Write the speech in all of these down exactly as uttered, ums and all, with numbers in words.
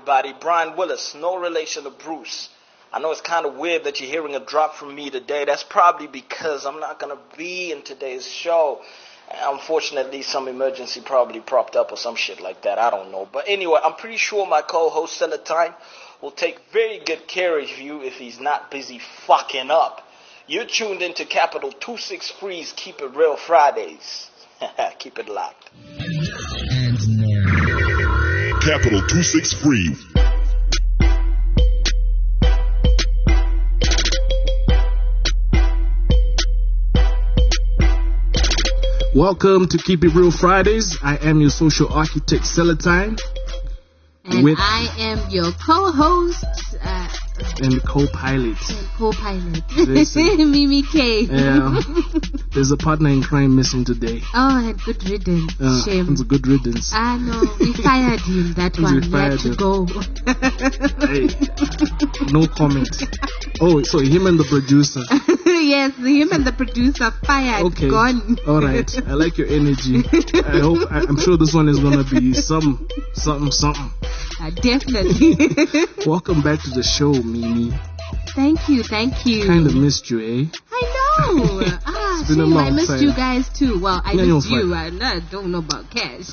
everybody. Brian Willis, no relation to Bruce. I know it's kind of weird that you're hearing a drop from me today. That's probably because I'm not going to be in today's show. Unfortunately, some emergency probably propped up or some shit like that. I don't know. But anyway, I'm pretty sure my co-host Celatine will take very good care of you if he's not busy fucking up. You're tuned into Capital two sixty-three's Keep It Real Fridays. Keep it locked. And now, Capital two sixty-three. welcome to Keep It Real Fridays. I am your social architect, Celatine. And with I am your co-host uh, and co-pilot. And co-pilot. Mimi K. Yeah. There's a partner in crime missing today. Oh, and good riddance. Uh, Shame. It's a good riddance. Ah, no. We fired him, that one. He had to go. Hey, no comment. Oh, so him and the producer. Yes, him and the producer fired. Okay. Gone. All right. I like your energy. I hope, I, I'm sure this one is going to be some, something, something. Uh, definitely. Welcome back to the show, Mimi. Thank you, thank you. Kind of missed you, eh? I know. Ah, it's been shame. a long I missed time. you guys too. Well, I yeah, missed you. I, I don't know about Cash.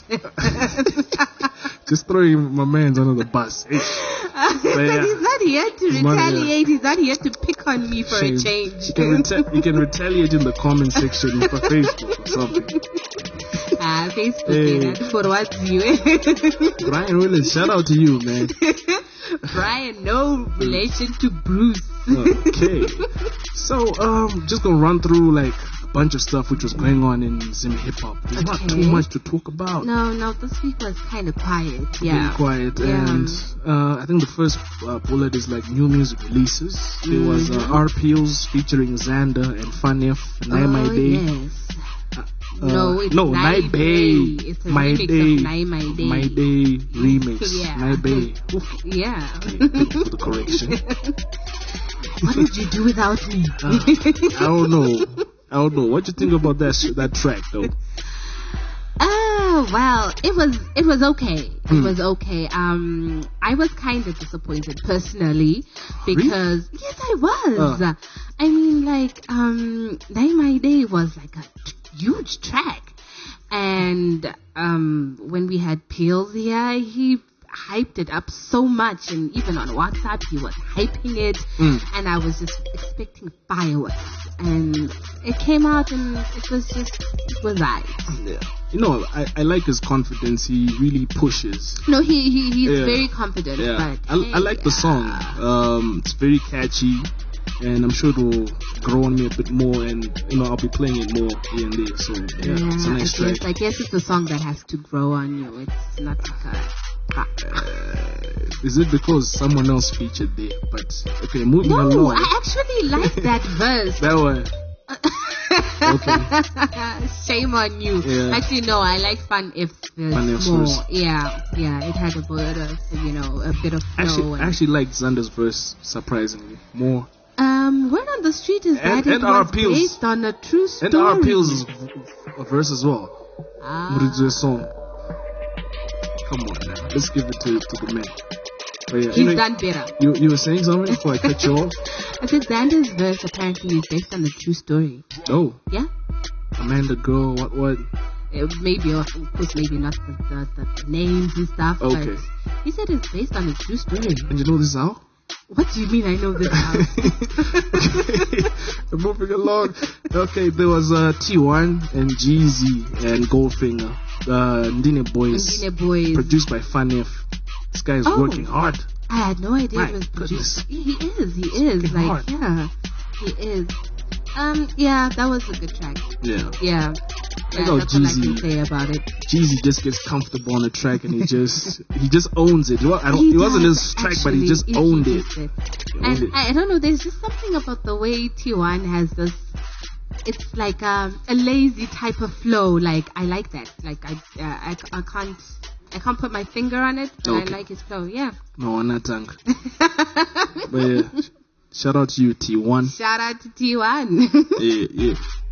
Just throwing my man's under the bus. Hey. Uh, yeah. He's not here to He's retaliate. He's not here to pick on me for Shame. a change. You can, reta- you can retaliate in the comment section for Facebook or something. Ah, Facebook, hey. That for what's you. Brian Willis, shout out to you, man. Brian, no relation to Bruce. Okay. So, um, just gonna run through like a bunch of stuff which was going on in Zim hip hop. There's okay. not too much to talk about. No, no, this week was kind of quiet. Yeah. Really quiet. Yeah. And uh, I think the first uh, bullet is like new music releases. Mm-hmm. There was uh, R P Os featuring Xander and Funif, Nai oh, My Day. Yes. Uh, no, it's no, Nai Bay. It's a My remix Day. of Nai My Day. My Day remix. Yeah. Nai Bay. Yeah. Okay, thank you for the correction. What did you do without me? Uh, I don't know. I don't know. What do you think about that sh- that track though? Oh, well, it was it was okay. It hmm. was okay. Um, I was kind of disappointed personally because really? yes, I was. Uh. I mean, like, um, Nai My Day was like a huge track, and um, when we had Peels here, he hyped it up so much, and even on WhatsApp he was hyping it, mm. and I was just expecting fireworks, and it came out and it was just it was right. Yeah. You know, I, I like his confidence. He really pushes. No, he, he he's yeah. very confident. Yeah. But I, hey, I like the song. Um, it's very catchy, and I'm sure it will grow on me a bit more, and you know I'll be playing it more here and there. So yeah, yeah it's a nice I guess, track. I guess it's a song that has to grow on you. It's not like a Uh, is it because someone else featured there? But okay, moving no, along. No, I actually like that verse. That one. Okay. Shame on you. Yeah. Actually, no, I like Fun If's verse Fun If's more. verse. Yeah, yeah, it had a bit of, you know, a bit of flow. Actually, I actually liked Xander's verse surprisingly more. Um, Word on the Street is and, that and it was Peels, based on a true story. And R Peels' verse as well. Ah. Muridzi's song. Come on, man. Let's give it to, to the man. Oh, yeah. He's you know, done better. You you were saying something before I cut you off? I said Xander's verse apparently is based on a true story. Oh. Yeah? Amanda Girl, what, what? It maybe, of course, maybe not the, the, the names and stuff, okay. But he said it's based on a true story. And you know this how? What do you mean I know this now? Okay, moving along. Okay, there was uh, T one and Jeezy and Goldfinger. Uh, Ndine Boys. Ndine Boys. Produced by Funif. This guy is oh, working hard. I had no idea My it was goodness. produced. He, he is, he is. Like, hard. yeah, he is. Um, yeah, that was a good track. Yeah. Yeah. I Yeah, got that's all I Jeezy. can say about it. Jeezy just gets comfortable on the track and he just he just owns it. I don't, He it wasn't does, his track, actually, but he just he, owned he it. it. He And owned it. I, I don't know, there's just something about the way T one has this. It's like um, a lazy type of flow. Like I like that. Like I, uh, I, I can't, I can't put my finger on it, but Okay. I like his flow. Yeah. No, I'm not tongue. But yeah, shout out to you, T one. Shout out to T one. Yeah, yeah.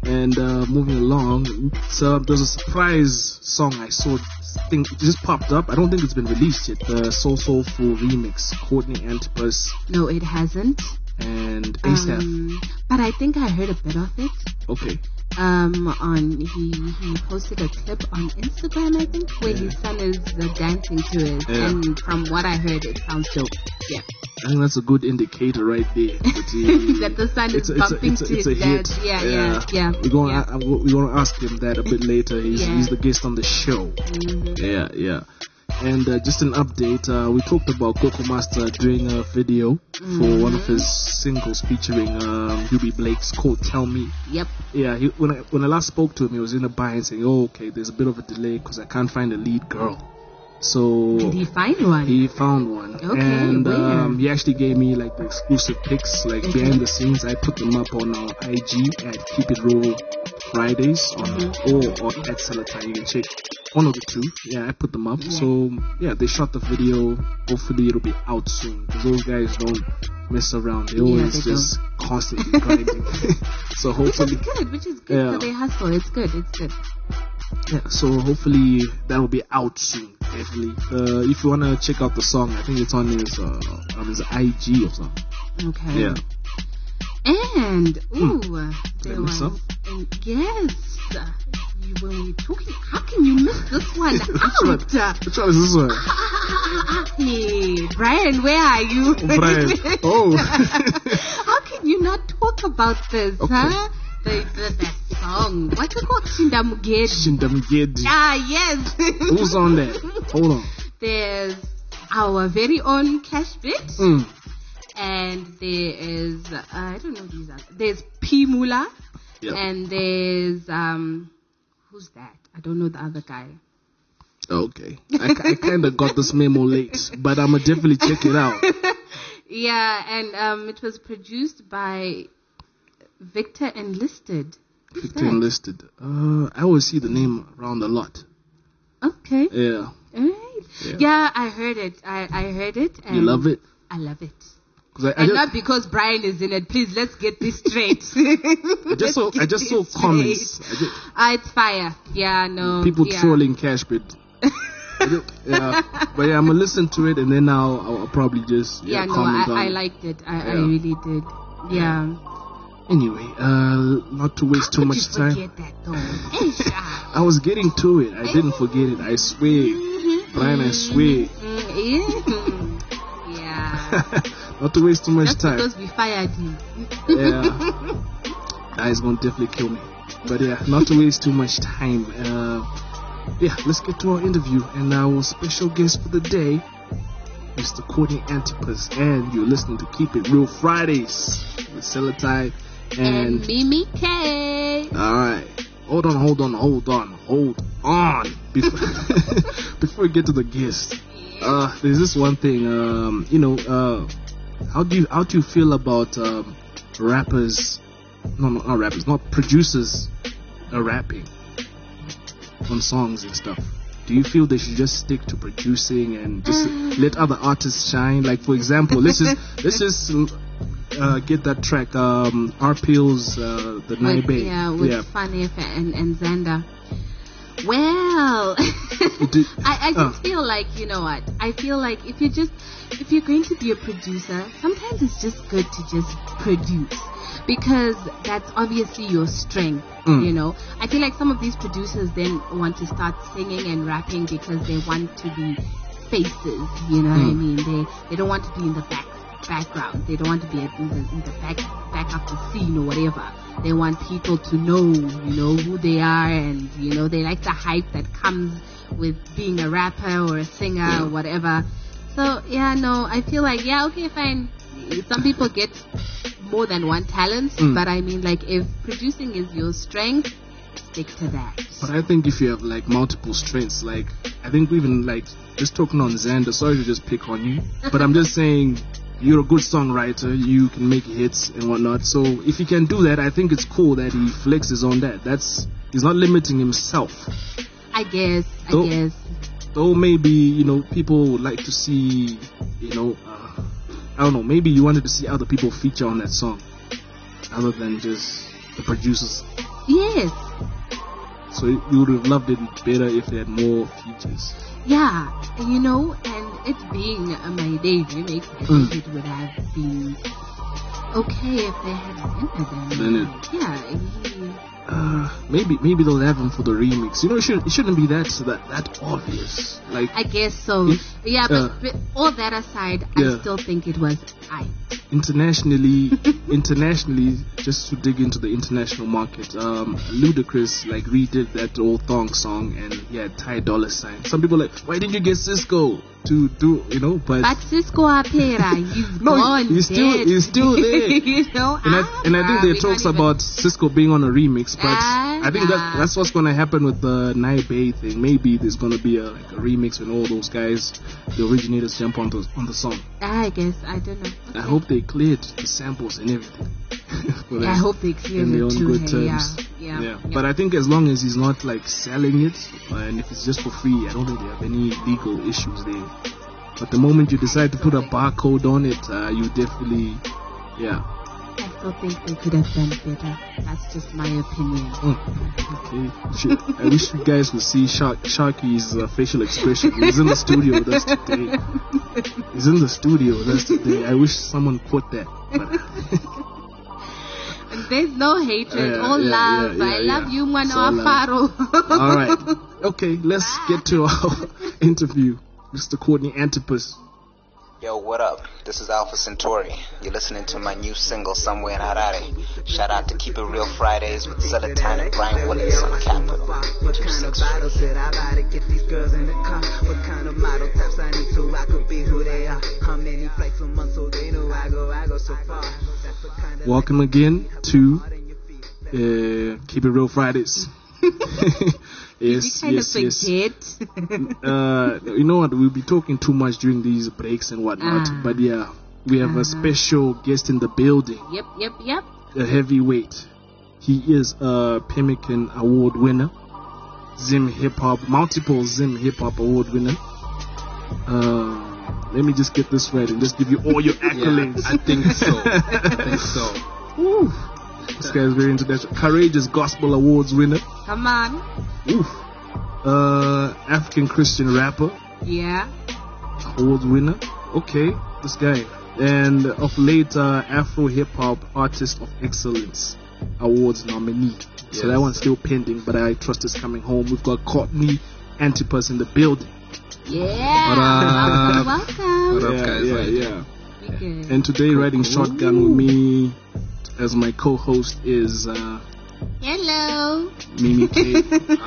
And uh, moving along, so there's a surprise song I saw. Think it just popped up. I don't think it's been released yet. The Soul Soulful remix, Courtney Antipas No, it hasn't. and ASAP. Um, but I think I heard a bit of it. Okay. Um, on he he posted a clip on Instagram, I think, where his son is uh, dancing to it, Yeah. and from what I heard, it sounds dope. Yeah, I think that's a good indicator right there. That, he, that the son it's is a, it's a, bumping it's a, to it's a his hit. dad. Yeah, yeah, yeah. We're gonna yeah. uh, we're gonna ask him that a bit later. He's Yeah. he's the guest on the show. Mhm. Yeah, yeah. And uh, just an update, uh, we talked about Coco Master doing a video for one of his singles featuring um, Hubie Blake's called Tell Me. Yep. Yeah, he, when I when I last spoke to him, he was in a bind saying, "Oh, okay, there's a bit of a delay because I can't find a lead girl." So Did he find one? he found one, Okay, and where? um, he actually gave me like the exclusive pics, like Mhm. behind the scenes. I put them up on our I G at Keep It Real Fridays, on Mhm. or, or at Celatine. You can check one of the two. Yeah, I put them up. Yeah. So yeah, they shot the video. Hopefully it'll be out soon because those guys don't mess around. They Yeah, always they just constantly grinding. So Which hopefully. is good. Which is good Yeah. for their hustle. It's good. It's good. Yeah, so hopefully that will be out soon. Definitely. Uh, if you wanna check out the song, I think it's on his uh, on his I G or something. Okay. Yeah. And ooh, Did I there miss was some? and yes. uh, You, when we talking, how can you miss this one Which one? out? Uh, Which one is this one? Hey, Brian, where are you? Brian. Oh. How can you not talk about this, Okay. huh? The, the, that song. What's it called? Shindamugedi. Shindamugedi. Ah, yes. Who's on that? Hold on. There's our very own Cash Bit. Mm. And there is, uh, I don't know these are. There's P Mula. Yep. And there's, um, who's that? I don't know the other guy. Okay. I, I kind of got this memo late, but I'm gonna definitely check it out. Yeah, and um, it was produced by Victor Enlisted. Who's Victor that? Enlisted. Uh, I always see the name around a lot. Okay. Yeah. All right. Yeah. Yeah, I heard it. I, I heard it. And You love it? I love it. 'Cause I, I And just, not because Brian is in it. Please, let's get this straight. I just saw I just saw comments. I just, Ah, it's fire. Yeah, no. people yeah. trolling Cash Bid. I just- yeah, but yeah, I'm gonna listen to it and then I'll, I'll, I'll probably just yeah, Yeah, no, comment on I, I it. liked it. I, I Yeah. really did. Yeah. Anyway, uh, not to waste too How could much you time. forget that though? Eish, ah. I was getting to it. I didn't forget it. I swear, Brian. I swear. Mm, yeah. Yeah. Not to waste too much That's time. because we fired you. Yeah, that is gonna definitely kill me. But yeah, not to waste too much time. Uh, yeah, let's get to our interview and our special guest for the day, Mister Courtney Antipas, and you're listening to Keep It Real Fridays with Celatine And and. Mimi K. All right, hold on, hold on, hold on, hold on. Before, before we get to the guest, uh, there's this one thing. Um, you know, uh, how do you how do you feel about um, rappers? No, no, not rappers, not producers, uh, rapping on songs and stuff. Do you feel they should just stick to producing and just let other artists shine? Like, for example, let's just let's just uh, get that track, um, R P L's uh, the With, Naibe. yeah, with yeah. Funny and, and Xander. Well, Do- I, I just uh. feel like, you know what? I feel like if you're just, if you're going to be a producer, sometimes it's just good to just produce. Because that's obviously your strength, Mm. you know. I feel like some of these producers then want to start singing and rapping because they want to be faces, you know what I Mm. mean? They they don't want to be in the back background. They don't want to be in the in the back back of the scene or whatever. They want people to know, you know, who they are, and you know they like the hype that comes with being a rapper or a singer Yeah. or whatever. So yeah, no, I feel like yeah, okay, fine. Some people get more than one talent, Mm. but I mean, like, if producing is your strength, stick to that. But I think if you have like multiple strengths, like I think even like just talking on Xander, sorry to just pick on you, but I'm just saying you're a good songwriter, you can make hits and whatnot. So if he can do that, I think it's cool that he flexes on that. That's he's not limiting himself. I guess, I Though- guess. Though maybe you know people would like to see, you know, uh, I don't know, maybe you wanted to see other people feature on that song, other than just the producers Yes. So you would have loved it better if they had more features. Yeah, and you know, and it being a My Day remix, I Mm. think it would have been okay if they had Leonard. Leonard. Yeah, he, Uh, maybe maybe they'll have him for the remix. You know, it, should, it shouldn't be that that that obvious. Like I guess so. If- yeah, but, uh, but all that aside, yeah. I still think it was I. internationally, internationally, just to dig into the international market, um, Ludacris like redid that old thong song, and he had Ty Dolla Sign. Some people are like, why didn't you get Cisco to do? You know, but But Cisco Apera, he's no, gone he's still dead. he's still there. you know, And I, ah, and I think bruh, there we are talks can't even- about Cisco being on a remix, but Ah, I think that nah. that's what's going to happen with the Nai Bay thing. Maybe there's going to be a, like a remix when all those guys, the originators, jump on the on the song. I guess I don't know. I Okay. hope they cleared the samples and everything. For Yeah, I them. hope they clear And they're it on too. good hey, terms. Yeah, yeah, yeah. But I think as long as he's not like selling it, uh, and if it's just for free, I don't think they have any legal issues there. But the moment you decide to put a barcode on it, uh, you definitely, yeah. I still think they could have done better. That's just my opinion. Mm, okay. Shit. I wish you guys could see Shark Sharky's uh, facial expression. He's in the studio with us today. He's in the studio with us today. I wish someone put that. But And there's no hatred, Yeah, all yeah, love. yeah, I yeah, love yeah. you, Mwana It's all wa love. Faro. all right. Okay, let's get to our interview. Mister Courtney Antipas. Yo, what up? This is Alpha Centauri. You're listening to my new single, Somewhere in Harare. Shout out to Keep It Real Fridays with Celatine and Brian Willis on Capital. What kind of bottle should I buy to get these girls in the car? What kind of model types I need so I could be who they are? How many flights a month so they know I go, I go so far? That's the kind of Welcome again to uh, Keep It Real Fridays. yes, You kind yes, of yes. forget. Uh, you know what? We'll be talking too much during these breaks and whatnot. Ah. But yeah, we have Ah. a special guest in the building, Yep, yep, yep. a heavyweight. He is a Pemmican Award winner, Zim Hip Hop, multiple Zim Hip Hop Award winner. Uh, let me just get this right and just give you all your accolades. I think so. I think so. Ooh. This guy is very international. Courageous Gospel Awards winner. Come on. Oof. Uh, African Christian rapper Yeah. Awards winner. Okay, this guy. And of late, uh, Afro Hip Hop Artist of Excellence Awards nominee. So Yes. that one's still pending, but I trust it's coming home. We've got Courtney Antipas in the building. Yeah. What up? Welcome, welcome. What up, yeah, guys? yeah, How you yeah. You good. And today, riding shotgun with me as my co-host is uh, Hello. Mimi K.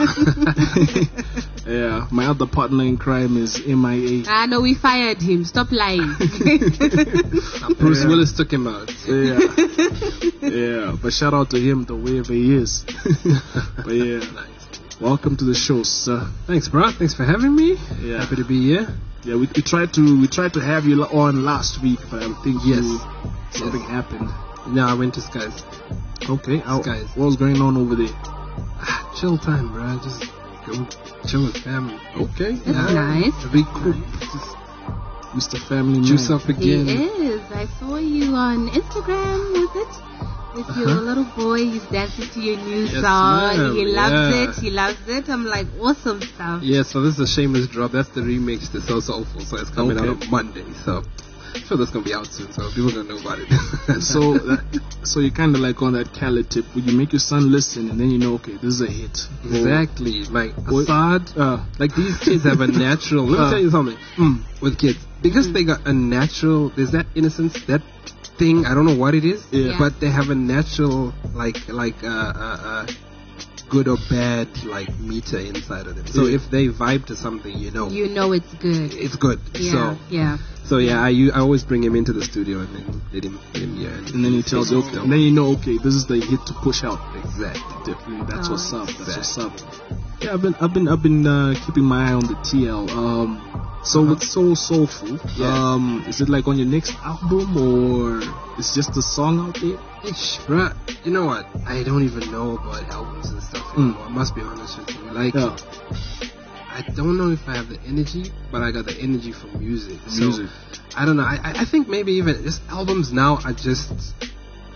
Yeah, my other partner in crime is M I A. Ah, no, we fired him. Stop lying. Bruce Yeah. Willis took him out. Yeah, yeah. But shout out to him, though, wherever he is. But yeah, welcome to the show, sir. Thanks, bro. Thanks for having me. Yeah. Happy to be here. Yeah, we, we tried to we tried to have you on last week, but I think Yes. you, something happened. No, I went to Skies. Okay, how, Guys. what was going on over there? Ah, chill time, bro. Just go chill with family. Okay, That's nice. Be cool. Just Mister Family Juice Man. up He again. is. I saw you on Instagram, was it? With your Uh-huh. little boy, he's dancing to your new Yes, song. ma'am. He loves Yeah. it. He loves it. I'm like, awesome stuff. Yeah, so this is a shameless drop. That's the remix to So Soulful. So it's coming Okay. out on Monday. So I'm sure that's gonna be out soon. So people gonna know about it. So, uh, so you kind of like on that Khaled tip, where you make your son listen, and then you know, okay, this is a hit. Exactly. Like Or- Assad, Uh, like these kids have a natural. Let me Uh, tell you something. mm, With kids, because they got a natural. There's that innocence, that thing. I don't know what it is, Yeah. but they have a natural, like, like, uh, uh, uh good or bad, like meter inside of them. So Yeah. if they vibe to something, you know, You know it's good. it's good. Yeah, So, yeah. so yeah, I u- I always bring him into the studio and then let him let him hear, and then he tells you, okay, and then you know, okay, this is the hit to push out. exactly. Definitely, that's Oh. what's up. That's Exactly. what's up. Yeah, I've been, I've been, I've been uh, keeping my eye on the T L. Um, so Uh-huh. it's so soulful. Yeah. Um, is it like on your next album, or it's just a song out there? Ish, bruh, you know what? I don't even know about albums and stuff anymore. I must be honest with you. Like, Yeah. I don't know if I have the energy, but I got the energy for music. So, Music. I don't know. I, I I think maybe even just albums now are just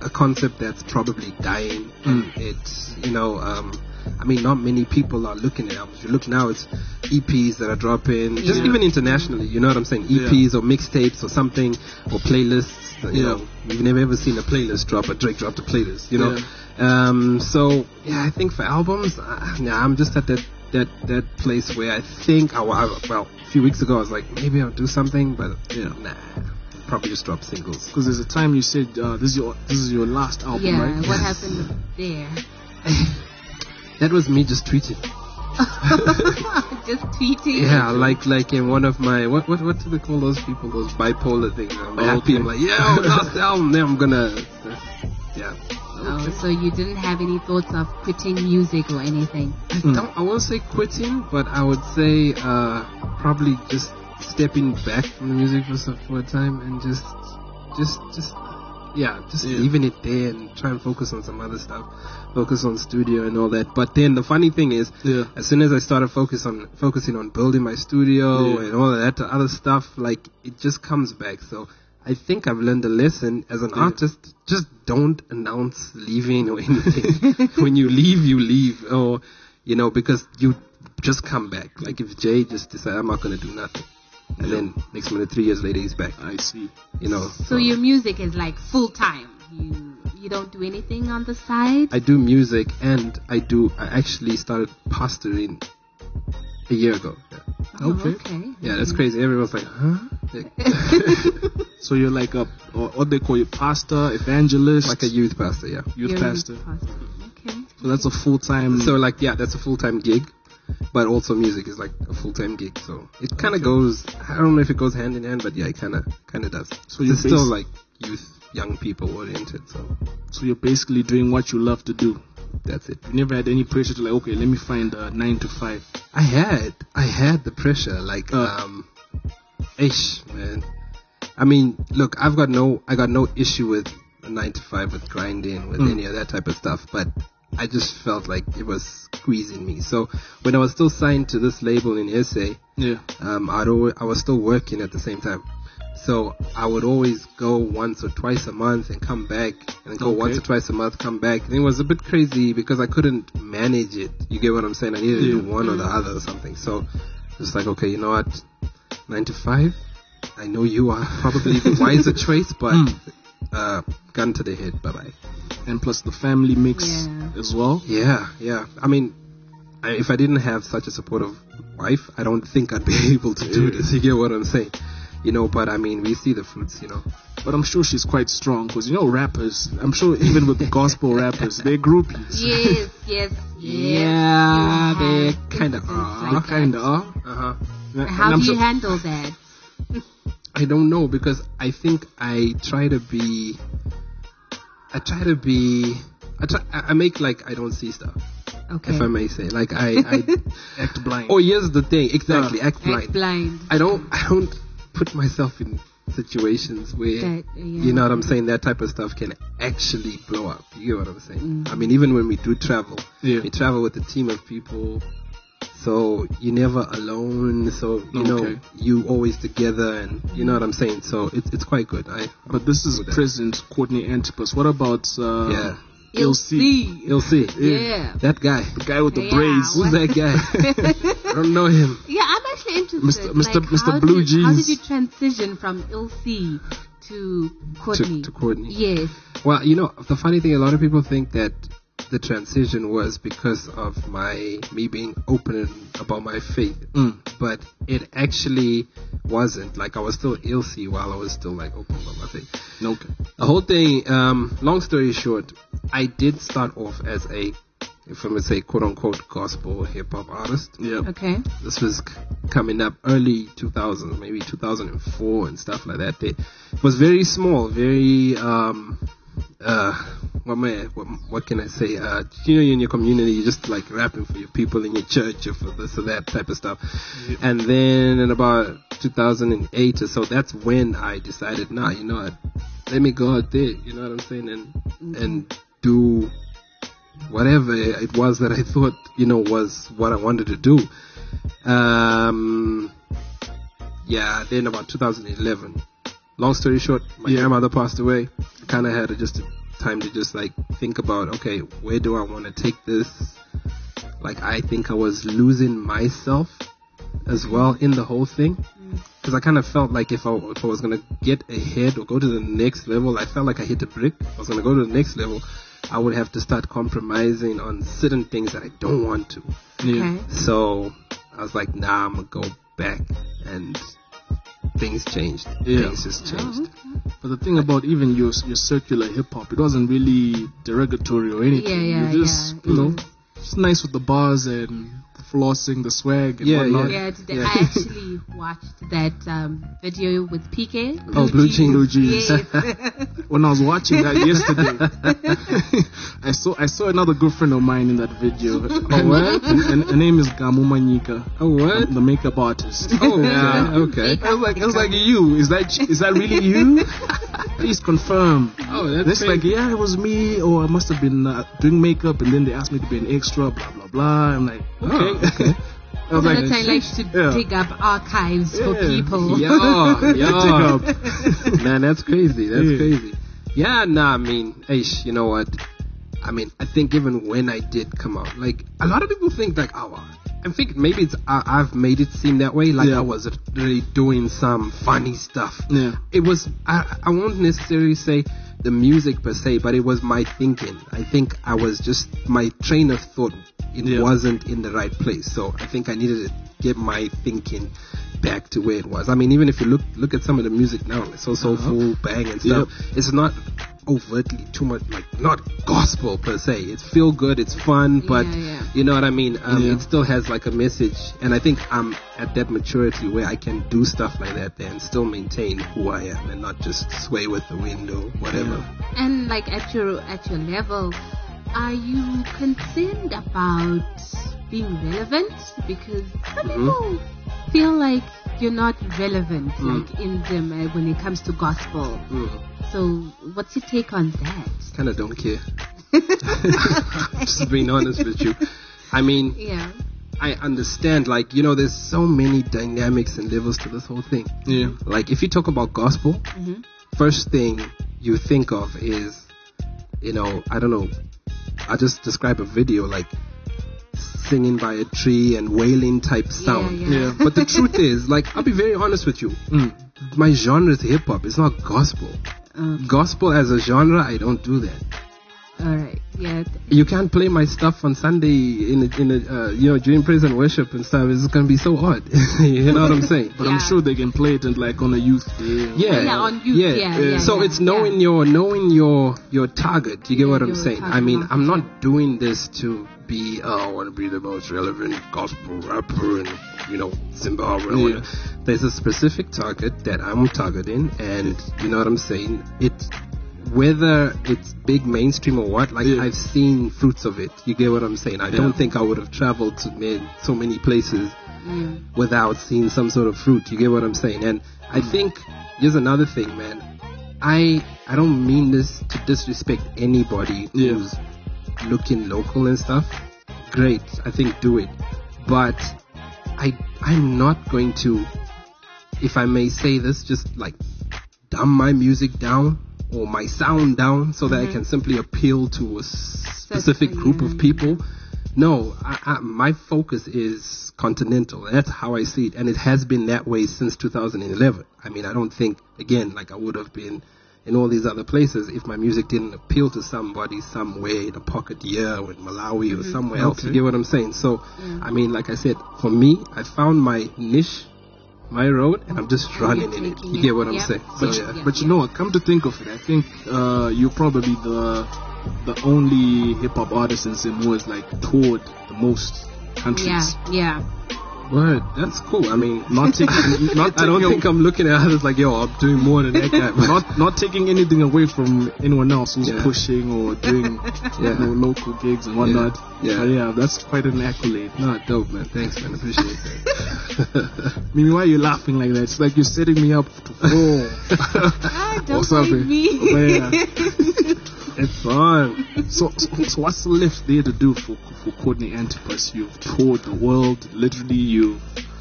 a concept that's probably dying. Mm. It's, you know, um, I mean, not many people are looking at albums. You look now, it's E Ps that are dropping, just Yeah. even internationally, you know what I'm saying? E Ps or mixtapes or something, or playlists. You Yeah. know, we've never ever seen a playlist drop, but Drake dropped a playlist, you know? Um, so, yeah, I think for albums, uh, yeah, I'm just at that, that, that place where I think, I, I, well, a few weeks ago, I was like, maybe I'll do something, but, Yeah. nah, probably just drop singles. Because there's a time you said uh, this is your this is your last album, Yeah, right? what happened there? That was me just tweeting. Just tweeting. Yeah, like like in one of my what what what do they call those people? Those bipolar things. I'm Oh, happy. okay. I'm like, yeah, last album. Then I'm gonna, uh, yeah. Oh, so you didn't have any thoughts of quitting music or anything? I don't. I won't say quitting, but I would say uh, probably just stepping back from the music for some, for a time and just just just yeah, just Yeah. leaving it there and try and focus on some other stuff, focus on studio and all that. But then the funny thing is, Yeah. as soon as I started focus on focusing on building my studio Yeah. and all of that other stuff, like it just comes back. So I think I've learned a lesson as an Yeah. artist. Just don't announce leaving or anything. When you leave, you leave, or you know, because you just come back. Like if Jay just decided I'm not gonna do nothing, and then next minute, three years later, he's back. I see. You know. So your music is like full time. You you don't do anything on the side. I do music, and I do. I actually started pastoring a year ago. Yeah, Oh, Okay. okay. yeah that's crazy. Everyone's like, huh? So you're like a or what they call you, pastor, evangelist, Like a youth pastor, yeah. youth You're a pastor. pastor. Okay. So that's a full time. So like, yeah, that's a full-time gig, but also music is like a full-time gig. So it kind of Okay. goes. I don't know if it goes hand in hand, but yeah, it kind of kind of does. So So you it's still basi- like youth, young people oriented. So so you're basically doing what you love to do. that's it. You never had any pressure to like, okay, let me find a nine to five. I had I had the pressure, like Uh. um, ish man. I mean, look, I've got no I got no issue with a nine to five, with grinding, with Mm. any of that type of stuff, but I just felt like it was squeezing me. So when I was still signed to this label in S A, Yeah. um, I'd always, I was still working at the same time. So I would always go once or twice a month and come back, and then go Okay. once or twice a month, come back. And it was a bit crazy because I couldn't manage it. You get what I'm saying? I needed to Yeah. do one or the other or something. So it's like, okay, you know what? Nine to five. I know you are probably the wiser choice, but Mm. uh, gun to the head. Bye bye. And plus the family mix Yeah. as well. Yeah, yeah. I mean, I, if I didn't have such a supportive wife, I don't think I'd be able to do this. You get what I'm saying? You know, but I mean, we see the fruits, you know. But I'm sure she's quite strong because you know rappers. I'm sure even with gospel rappers, they're groupies. Yes, yes, yes. Yeah, You they have kinda incidents are. They like that. kind of are. Uh-huh. And How I'm do you sure- handle that? I don't know, because I think I try to be, I try to be, I try, I I make like I don't see stuff, Okay. if I may say. Like I, I act blind. oh, here's the thing, exactly, act blind. Act blind. I don't, I don't put myself in situations where, That, yeah. you know what I'm saying, that type of stuff can actually blow up. You get what I'm saying? Mm. I mean, even when we do travel, Yeah. we travel with a team of people, so you're never alone. So you know, Okay. you always together, and you know what I'm saying. So it's it's quite good. I But this is with that. President Courtney Antipas. What about uh, Yeah. L C? You'll see. Yeah. That guy. The guy with the Yeah, braids. Who's that guy? I don't know him. Yeah, I'm actually interested. Mister Mister Like, Mister how Blue did, How did Jeans. you transition from Ilse to Courtney? To, to Courtney. Yes. Well, you know, the funny thing, a lot of people think that the transition was because of my me being open about my faith, Mm. but it actually wasn't. Like I was still Ilse while I was still like open about my faith. Okay. The whole thing, um, long story short, I did start off as a, if I may say, quote unquote, gospel hip hop artist. Yeah. Okay. This was c- coming up early two thousands, maybe two thousand four and stuff like that. It was very small, very, um, uh, what, may I, what, what can I say? Uh, you know, in your community, you're just like rapping for your people in your church or for this or that type of stuff. And then in about two thousand eight or so, that's when I decided, nah, you know what, let me go out there, you know what I'm saying, and, and do whatever it was that I thought, you know, was what I wanted to do. Um, yeah, then about two thousand eleven. Long story short, my Yeah. grandmother passed away. I kind of had a, just a time to just like think about, okay, where do I want to take this? Like, I think I was losing myself as well in the whole thing. Because I kind of felt like if I, if I was going to get ahead or go to the next level, I felt like I hit a brick. If I was going to go to the next level, I would have to start compromising on certain things that I don't want to. Yeah. Okay. So I was like, nah, I'm going to go back. And things changed. Yeah. Things just changed. But the thing about even your your circular hip hop, it wasn't really derogatory or anything. Yeah, yeah, You're just, yeah. you know, Mm. just nice with the bars and the flossing, the swag and Yeah, whatnot. Yeah, today Yeah. I actually watched that um, video with P K. Oh, Blue Jeans. Blue Jeans. Yes. When I was watching that yesterday, I saw I saw another good friend of mine in that video. Oh, what? And, and her name is Gamu Manyika, Oh, what? the makeup artist. Oh, yeah, okay. I was like, I was like, you? Is that is that really you? Please confirm. Oh, that's It's like, crazy. yeah, it was me, or I must have been uh, doing makeup, and then they asked me to be an extra, blah blah blah. I'm like, okay. Oh, okay. I was But like, I like to yeah. dig up archives for Yeah. people. Yeah, Dig yeah. up. Man, that's crazy. That's Yeah. crazy. Yeah, nah, I mean, eish, you know what? I mean, I think even when I did come out, like, a lot of people think, like, oh, I think maybe it's I, I've made it seem that way, like Yeah. I was really doing some funny stuff. Yeah. It was, I, I won't necessarily say the music per se, but it was my thinking. I think I was just, my train of thought, it Yeah. wasn't in the right place. So I think I needed to get my thinking back to where it was. I mean, even if you look look at some of the music now, like So Soulful, Bang and stuff, it's not overtly too much, like, not gospel per se. It's feel good, it's fun, but Yeah, yeah. you know what I mean? Um, Yeah. It still has like a message, and I think I'm at that maturity where I can do stuff like that and still maintain who I am and not just sway with the wind or whatever. And like at your at your level, are you concerned about being relevant? Because some Mhm. people feel like you're not relevant, Mm. like in them uh, when it comes to gospel. Mm. So, what's your take on that? Kind of don't care. Just being honest with you. I mean, Yeah. I understand, like, you know, there's so many dynamics and levels to this whole thing. Yeah. Like, if you talk about gospel, Mhm. first thing you think of is, you know, I don't know, I just describe a video like singing by a tree and wailing type sound. Yeah, yeah. Yeah. But the truth is, like, I'll be very honest with you. Mm. My genre is hip hop. It's not gospel. Okay. Gospel as a genre, I don't do that. All right. Yeah. You can't play my stuff on Sunday in a, in a, uh, you know, during praise and worship and stuff. It's gonna be so odd. You know what I'm saying? But Yeah. I'm sure they can play it in, like on a youth day. Yeah, Yeah, on youth, yeah, yeah, so yeah, it's knowing yeah. your knowing your your target. You get Yeah, what I'm your saying? target I mean, I'm market, not doing this to be. Oh, I want to be the most relevant gospel rapper in, you know, Zimbabwe. I wanna- There's a specific target that I'm targeting, and you know what I'm saying. It whether it's big mainstream or what, like Yeah. I've seen fruits of it. You get what I'm saying? I Yeah. don't think I would have traveled to man, so many places Yeah. without seeing some sort of fruit. You get what I'm saying? And I think here's another thing, man. I I don't mean this to disrespect anybody Yeah. who's looking local and stuff. Great, I think do it. But I I'm not going to, if I may say this, just like dumb my music down or my sound down so that I can simply appeal to a s- specific group of people. No, I, I, my focus is continental. That's how I see it, and it has been that way since two thousand eleven. I mean, I don't think, again, like I would have been in all these other places if my music didn't appeal to somebody somewhere in a pocket here or in Malawi or somewhere else. You Okay. get what I'm saying? So, I mean, like I said, for me, I found my niche, my road, and I'm just running in it. You get what I'm Yeah. saying? But, So, you, yeah. but you know what? Come to think of it, I think uh, you're probably the the only hip hop artist in Zim who has like toured the most Yeah. countries. Yeah. Word, that's cool. I mean, Not taking, not I don't taking think I'm looking at others like, yo, I'm doing more than that guy. But not not taking anything away from anyone else who's Yeah. pushing or doing Yeah. you know, local gigs and whatnot. Yeah. But yeah, that's quite an accolade. no, dope, man. Thanks, man. Appreciate that. Mimi, why are you laughing like that? It's like you're setting me up to fall. Ah, Or don't something. mind me. But yeah. It's fun. So, so, so what's left there to do for for Courtney Antipas? You've toured the world, literally. You've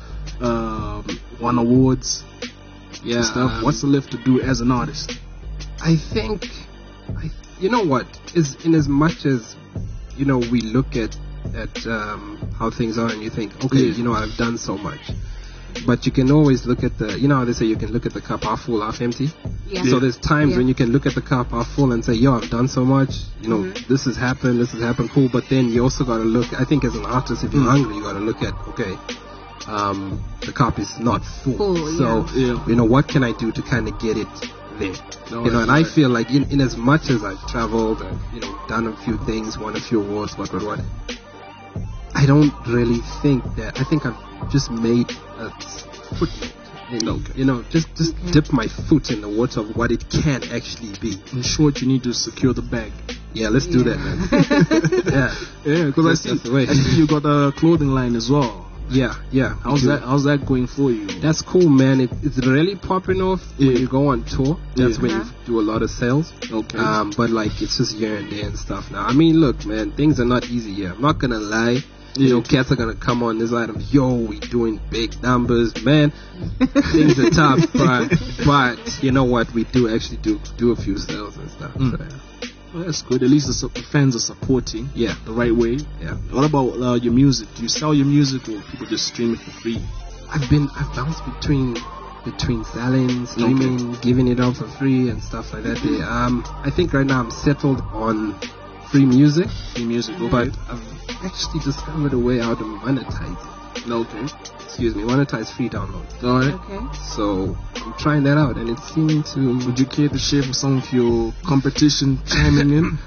um, won awards Yeah. and stuff. um, What's left to do as an artist? I think, I you know what? Is in as much as you know, we look at at um, how things are, and you think, okay, Yeah. you know, I've done so much. But you can always look at the, you know how they say you can look at the cup half full, half empty? Yeah. So there's times Yeah. when you can look at the cup half full and say, yo, I've done so much, you know, Mhm. this has happened, this has happened, cool. But then you also got to look, I think as an artist, if you're Mm. hungry, you got to look at, okay, um, the cup is not full. Full, so, yeah. Yeah. you know, what can I do to kind of get it there? No, you know, and I right. feel like in, in as much as I've traveled, and, you know, done a few things, won a few awards, what, what, what, I don't really think that, I think I've just made a footnote. In, Okay. You know, just just Okay. dip my foot in the water of what it can actually be. In short, you need to secure the bag. Yeah, let's do that, man. yeah, Yeah, because I That's- see, that's the way. I see you got a clothing line as well. yeah, yeah. How's we do. that? How's that going for you? That's cool, man. It, it's really popping off when Yeah. you go on tour. That's Yeah. when Uh-huh. you do a lot of sales. Okay. Um, but like it's just here and there and stuff now. I mean, look, man, things are not easy here. I'm not gonna lie. You Yeah. know, cats are gonna come on this item. Yo, we doing big numbers, man. Things are tough, but but you know what? We do actually do do a few sales and stuff. Mm. So, yeah. Well, that's good. At least the su- fans are supporting Yeah. the right way. Yeah. What about uh, your music? Do you sell your music or people just stream it for free? I've been I've bounced between between selling, streaming, giving it out for free and stuff like that. There. Um, I think right now I'm settled on free music, Free music, okay. but I've actually discovered a way how to monetize it. Okay. Excuse me, monetize free downloads. All right. Okay. So I'm trying that out, and it's seeming to. Would you care to share for some of your competition chiming in?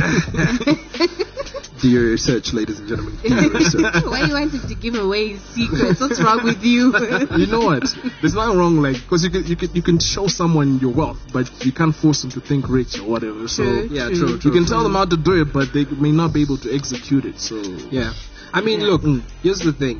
Do your research, ladies and gentlemen. Do your research. Why you wanted to give away his secrets? What's wrong with you? You know what? There's nothing wrong, like, because you can, you can you can show someone your wealth, but you can't force them to think rich or whatever. So True, Yeah, true. true, you true. can tell them how to do it, but they may not be able to execute it. So Yeah. I mean, Yeah. look, here's the thing.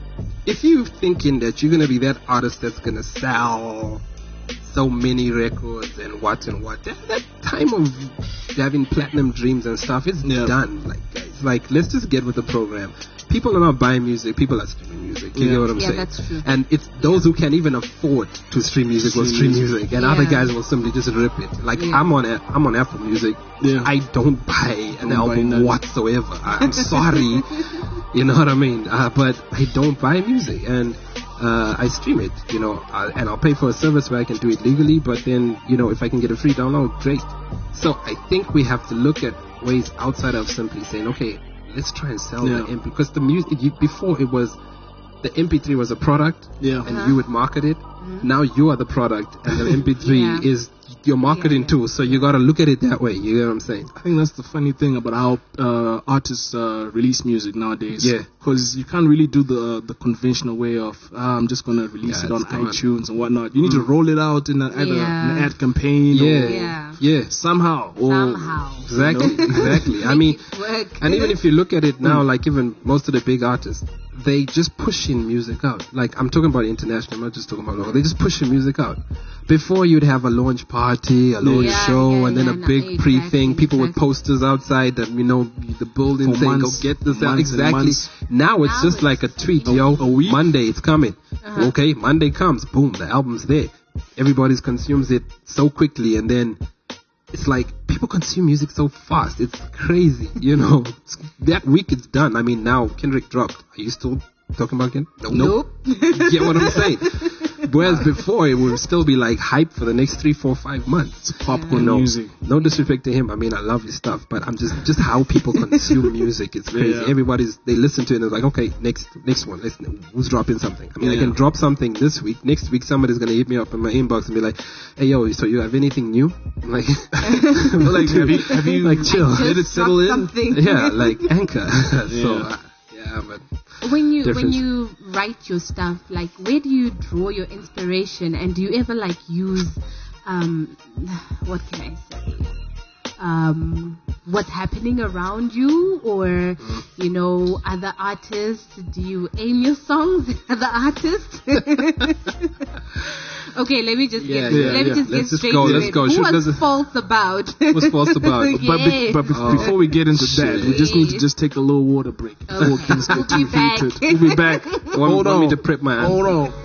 If you're thinking that you're going to be that artist that's going to sell so many records and what and what, that, that time of having platinum dreams and stuff is Yeah. done. Like, guys, like, let's just get with the program. People are not buying music, people are streaming music. You Yeah. know what I'm Yeah, saying? that's true. And it's those who can even afford to stream music will Stream stream music, and Yeah. other guys will simply just rip it. Like, Yeah. I'm on A- I'm on Apple Music. Yeah. I don't buy an Don't buy album nothing. whatsoever. I- I'm sorry. You know what I mean? Uh, but I don't buy music, and uh, I stream it, you know, uh, and I'll pay for a service where I can do it legally, but then, you know, if I can get a free download, great. So I think we have to look at ways outside of simply saying, okay, let's try and sell Yeah. the M P, because the music, you, before it was, the M P three was a product, yeah. and Uh-huh. you would market it. Now you are the product, and the M P three Yeah. is your marketing Yeah. tool, so you gotta look at it that way, you know what I'm saying? I think that's the funny thing about how uh, artists uh, release music nowadays. Yeah. Because you can't really do the the conventional way of ah, I'm just gonna release Yeah, it on it's gone. iTunes and whatnot. You need to roll it out in a, either Yeah. an ad campaign Yeah, or Yeah. yeah, somehow. Or Somehow. exactly, exactly. I Make mean, it work. and even if you look at it now, like even most of the big artists, they just pushing music out. Like I'm talking about international, I'm not just talking about local. They just pushing music out. Before you'd have a launch party, a launch Yeah, show, yeah, and then yeah, a no, big pre thing. exactly, People with exactly. posters outside the you know the building For saying, months, "Go get this out." months and Exactly. months. Now it's Now just it's like a tweet, a- yo. a week? Monday it's coming. Uh-huh. Okay, Monday comes, boom, the album's there. Everybody consumes it so quickly, and then it's like people consume music so fast. It's crazy, you know. It's- that week it's done. I mean, now Kendrick dropped. Are you still talking about Kendrick? Nope. Nope. You get what I'm saying? Whereas before it would still be like hype for the next three, four, five months. It's popcorn no, music. No disrespect to him. I mean, I love his stuff, but I'm just just how people consume music. It's crazy. Yeah. Everybody's they listen to it and they're like, okay, next next one. Let's, who's dropping something? I mean, I Yeah. can drop something this week. Next week, somebody's gonna hit me up in my inbox and be like, hey yo, so you have anything new? I'm like, like, have you have you like chill. I just let it settle in? dropped something. Yeah, like anchor. so Yeah. uh, yeah, but when you when difference. you write your stuff, like where do you draw your inspiration, and do you ever like use um what can I say um what's happening around you, or you know other artists? Do you aim your songs at other artists? Okay, let me just Yeah, get yeah, let me yeah. just Let's get just straight go, to let's it. go. Who Shoot, was there's a- false about? What's false about? But, be, Yeah. but be- Oh. before we get into that, we just need to Shit. just take a little water break before Okay. things get We'll too be back. heated. We'll be back. Want, Hold want on. me to prep my Hold answer? on.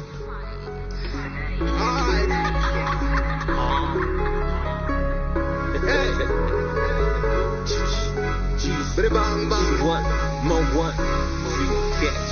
one, more one, see catch.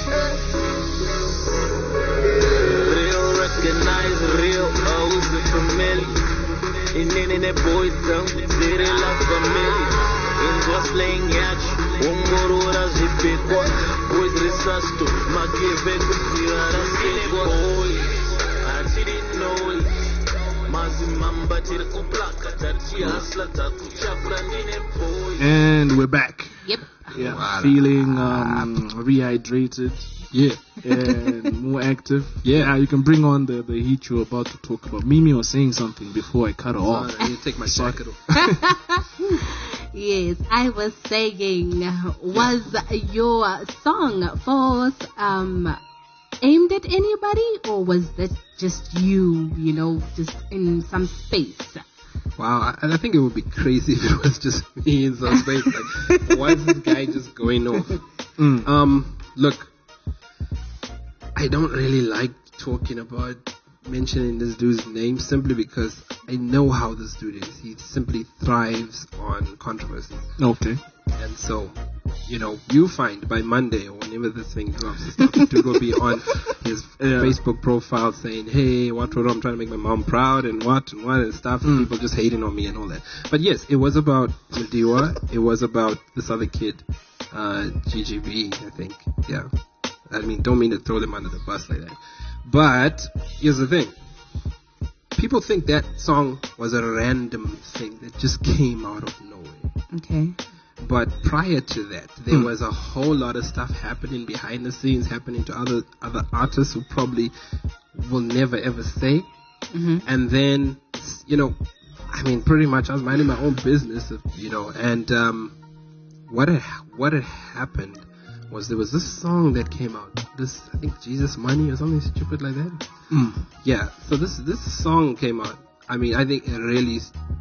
Real recognize real, always the familiar. And then in that boy down, they la familia. In just playing at you, one more as a big one. Boys research to my given, you are a silly boy. I didn't know it. Mazimamba Tirakuplaka, Tarchia Slata, Kuchafrandine boy. And we're back. Yep. Yeah, Wow. feeling um, rehydrated. Yeah. And more active. Yeah. You can bring on the, the heat you're about to talk about. Mimi was saying something before I cut her off. I need to take my jacket off. Yes, I was saying, was your song false um, aimed at anybody, or was that just you, you know, just in some space? Wow, I, I think it would be crazy if it was just me in some space. Like, why is this guy just going off? Mm. Um, look, I don't really like talking about mentioning this dude's name simply because I know how this dude is. He simply thrives on controversy. Okay. And so, you know, you find by Monday or whenever this thing drops, and stuff, the dude will be on his Yeah. Facebook profile saying, hey, what, what, I'm trying to make my mom proud and what and what and stuff. And Mm. people just hating on me and all that. But yes, it was about Madiwa. It was about this other kid, uh, G G B, I think. Yeah. I mean, don't mean to throw them under the bus like that. But here's the thing. People think that song was a random thing that just came out of nowhere. Okay. But prior to that, there Hmm. was a whole lot of stuff happening behind the scenes, happening to other other artists who probably will never ever say. Mm-hmm. And then, you know, I mean, pretty much I was minding my own business, you know, and um, what had, what had happened was there was this song that came out, this, I think, Jesus Money or something stupid like that. Mm. Yeah, so this this song came out. I mean, I think it really,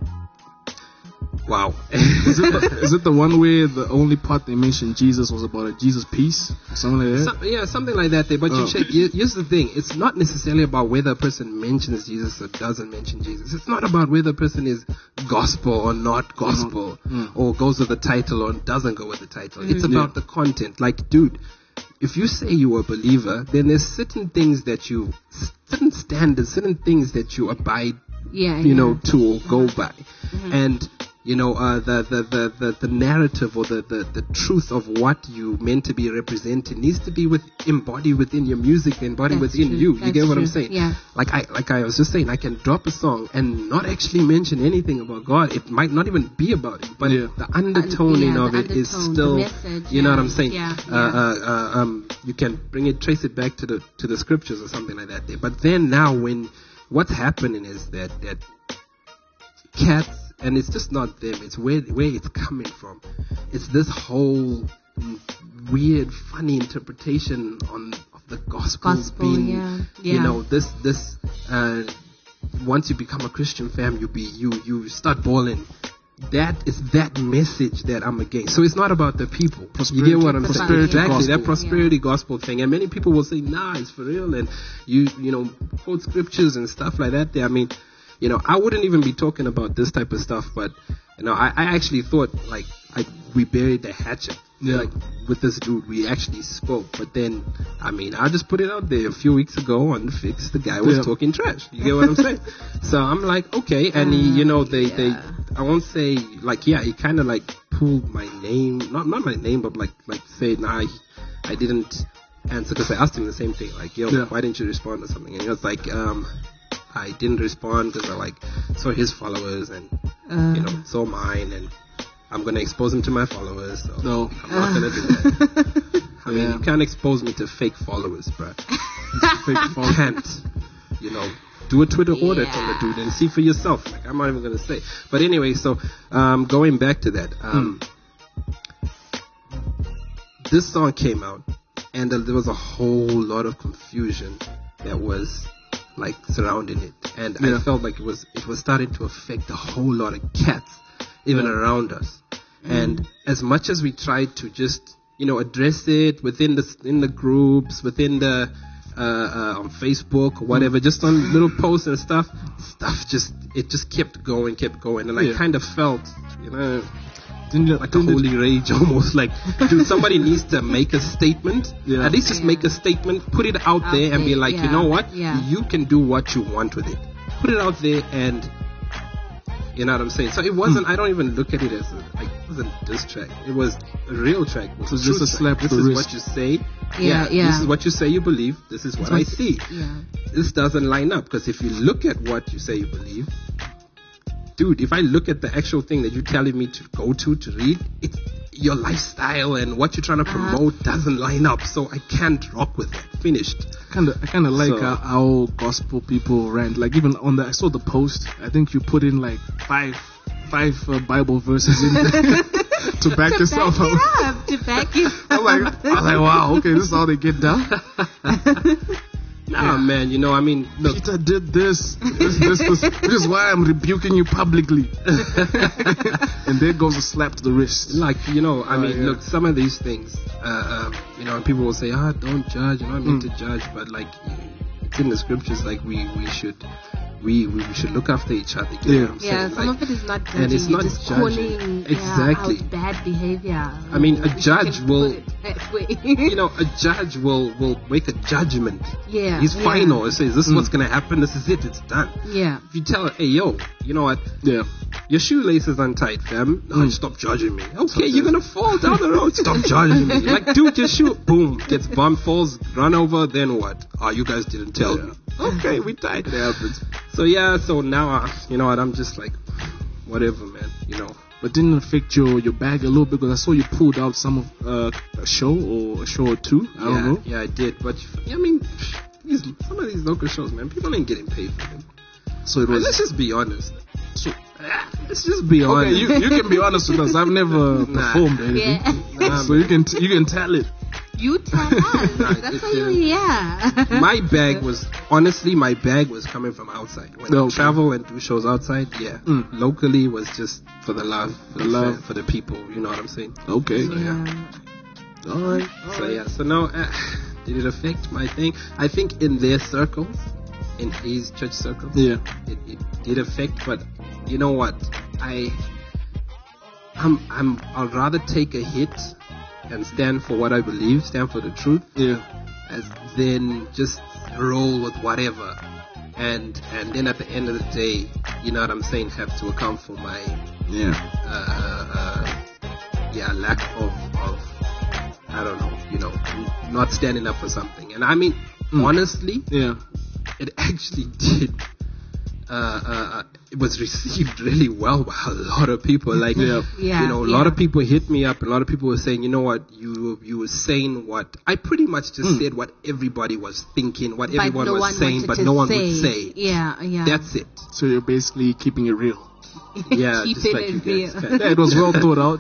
wow. Is it, the, is it the one where the only part they mentioned Jesus was about a Jesus piece? Or something like that? Some, yeah, something like that. There. But Oh. you check. here- Here's the thing: it's not necessarily about whether a person mentions Jesus or doesn't mention Jesus. It's not about whether a person is gospel or not gospel, Mm. or goes with the title or doesn't go with the title. It's Mm. about Yeah. the content. Like, dude, if you say you're a believer, then there's certain things that you, certain standards, certain things that you abide, Yeah. you yeah. know, to go by, Mhm. and you know, uh, the, the, the, the, the narrative or the, the, the truth of what you meant to be representing needs to be with embodied within your music, embodied That's within true. you. You That's get what I'm true. saying? Yeah. Like I like I was just saying, I can drop a song and not actually mention anything about God. It might not even be about it, but Yeah. the undertoning yeah, of the it is undertone, the still, message, you know yeah. what I'm saying? Yeah, Uh, yeah. uh, uh, um, you can bring it, trace it back to the to the scriptures or something like that. There. But then now, when what's happening is that that cats, and it's just not them, it's where where it's coming from. It's this whole mm, weird, funny interpretation on of the gospel, Gospel, being, yeah, you yeah. know, this this. Uh, once you become a Christian, fam, you be you you start balling. That is that message that I'm against. So it's not about the people. You get what I'm saying? Prosperity Exactly, gospel. that prosperity gospel thing. And many people will say, nah, it's for real. And you, you know, quote scriptures and stuff like that. There, I mean, you know, I wouldn't even be talking about this type of stuff, but you know, I, I actually thought like I we buried the hatchet. Yeah. Like with this dude, we actually spoke. But then, I mean, I just put it out there a few weeks ago on Fix. The guy was Yeah. talking trash. You get what I'm saying? So I'm like, okay. And he, you know, they, they, yeah. I won't say like, yeah, he kind of like pulled my name, not not my name, but like like say, nah, I, I didn't answer because I asked him the same thing, like, yo, Yeah. why didn't you respond or something? And he was like, um, I didn't respond because I like saw his followers and Uh, you know saw mine, and I'm gonna expose him to my followers. So No. I'm not gonna do that. I mean, Yeah. you can't expose me to fake followers, bro. Fake You phone. can't. You know, do a Twitter audit on the Yeah. dude and see for yourself. Like, I'm not even gonna say. But anyway, so um, going back to that, um, this song came out, and uh, there was a whole lot of confusion that was like surrounding it, and Yeah. I felt like it was it was starting to affect a whole lot of cats, even Yeah. around us. And as much as we tried to just you know address it within the in the groups, within the uh, uh, on Facebook or whatever, just on little posts and stuff, stuff just it just kept going, kept going, and I Yeah. kind of felt, you know, Didn't you, like didn't a it- holy rage almost. Like, dude, somebody needs to make a statement. Yeah. At least just Yeah. make a statement, put it out, Out there, and be there, like, you yeah, know what? yeah. You can do what you want with it. Put it out there, and you know what I'm saying. So it wasn't. I don't even look at it as a, like it wasn't a diss track. It was a real track. It was So just true a track. slap This to the is wrist. what you say. Yeah, yeah. This is what you say you believe. This is what I see. Yeah. This doesn't line up, because if you look at what you say you believe, dude, if I look at the actual thing that you're telling me to go to to read, it's your lifestyle and what you're trying to Uh-huh. promote doesn't line up, so I can't rock with it. Finished. Kind of, I kind of like So- uh, how gospel people rant. Like even on the, I saw the post. I think you put in like five, five uh, Bible verses in there to back To yourself back up. it up, to back it I'm like, I'm like, wow, okay, this is how they get down. Nah, man, you know, I mean, look, Peter did this. This, this, this, this is why I'm rebuking you publicly. And there goes a slap to the wrist. like, you know, I Oh, mean, yeah. look, some of these things, uh, um, you know, and people will say, ah, don't judge, you're not meant Mm. to judge, but like, it's in the scriptures, like, we, we should, we, we should look after each other. You know Yeah. what I'm Yeah, saying? some Like, of it is not judging. and it's you're not just judging. calling Exactly. Yeah, out bad behavior. I mean, a If you judge can will- put it that way. you know, a judge will, will make a judgment. yeah, He's yeah, final. It says, this is Mm. what's going to happen. This is it. It's done. Yeah, If you tell her, hey, yo, you know what? Yeah. Your shoelace is untight, fam. No, Mm. stop judging me. Okay, you're going to fall down the road. Stop judging me. Like, dude, your shoe, boom, gets bumped, falls, run over, then what? Oh, you guys didn't tell Yeah. me. Okay, we died. It happens. So, yeah, so now, uh, you know what? I'm just like, whatever, man. You know. But didn't it affect your, your bag a little bit? Because I saw you pulled out some of uh, a show or a show or two. I yeah, don't know. Yeah, I did. But, I mean, these, some of these local shows, man, people ain't getting paid for them. So it Well, was. let's just be honest. So, Let's just be honest. okay, you, you can be honest with us. I've never Nah. performed anything. yeah. Nah, So you can t- you can tell it. You tell us. Nah, That's it why you're didn't. here. my bag was honestly my bag was coming from outside. When I Okay. travel and do shows outside, yeah. Mm. Locally was just for the love, for the, The love. love, for the people. You know what I'm saying? Okay. So, yeah. Yeah. All right. So yeah. So no, uh, did it affect my thing? I think in their circles, in his church circles, Yeah. it, it did affect. But you know what? I, I'm, I'm, I'll rather take a hit and stand for what I believe, stand for the truth, Yeah. as then just roll with whatever, and and then at the end of the day, you know what I'm saying, have to account for my Yeah. uh, uh, yeah lack of of I don't know, you know, n- not standing up for something. And I mean, Mm. honestly, Yeah. it actually did. Uh, uh, it was received really well by a lot of people. Like, Yeah. Yeah, you know, a yeah. lot of people hit me up. A lot of people were saying, you know what, you you were saying what I pretty much just Mm. said what everybody was thinking, what But everyone no was one saying, wanted but to no one say. would say it. Yeah, yeah. That's it. So you're basically keeping it real. Yeah, Keep just it like you real. guys. kinda- Yeah, it was well thought out.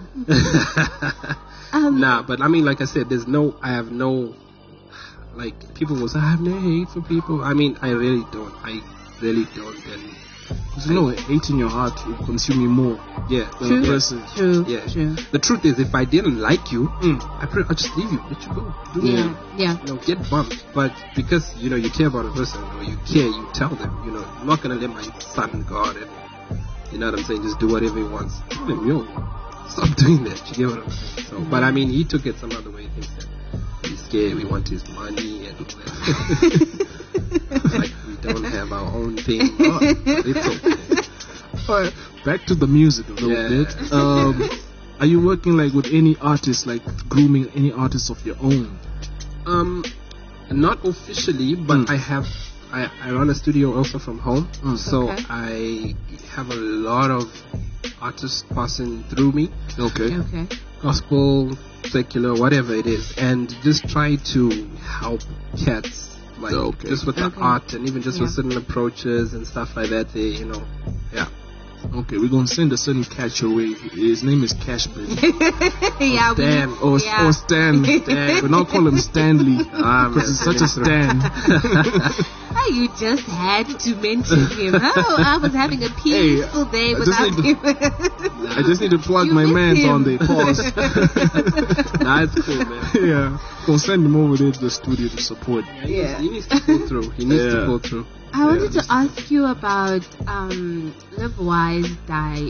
Um, Nah, but I mean, like I said, there's no, I have no, like, people will say, I have no hate for people. I mean, I really don't. I really don't. And Because you know, hate in your heart will consume you more yeah, than True. a person. True, yeah. true. The truth is, if I didn't like you, Mm. I pre- I'll just leave you, let you go. Do Yeah, yeah. You know, get bumped. But because, you know, you care about a person, or you care, you tell them, you know, I'm not going to let my son go out and, you know what I'm saying, just do whatever he wants. Tell him, yo, stop doing that. You get what I'm saying? So, but I mean, he took it some other way. He thinks that he's scared, we want his money and all that. Like, we don't have our own thing. Oh, but it's okay. Alright, back to the music a little Yeah. bit. Um, are you working like with any artists, like grooming any artists of your own? Um, not officially, but Mm. I have. I, I run a studio also from home, Mm. so Okay. I have a lot of artists passing through me, Okay. Okay. gospel, secular, whatever it is, and just try to help cats, like Okay. just with the Okay. art and even just with Yeah. certain approaches and stuff like that. They, you know, yeah. Okay, we're gonna send a certain catch your way. His name is Cashman. yeah, we, Stan. Or, Yeah. or Stan. Stan. We don't call him Stanley. Ah, man, Because he's such a Stan. Oh, you just had to mention him. Oh, I was having a Hey, peaceful day I just without need him. I just need to plug You my miss man's him. on the pause. Nah, it's cool, man. Yeah. Gonna send him over there to the studio to support. He, Yeah. needs, he needs to pull through. He needs Yeah. to pull through. I wanted Yeah. to ask you about um, Live Wise Die.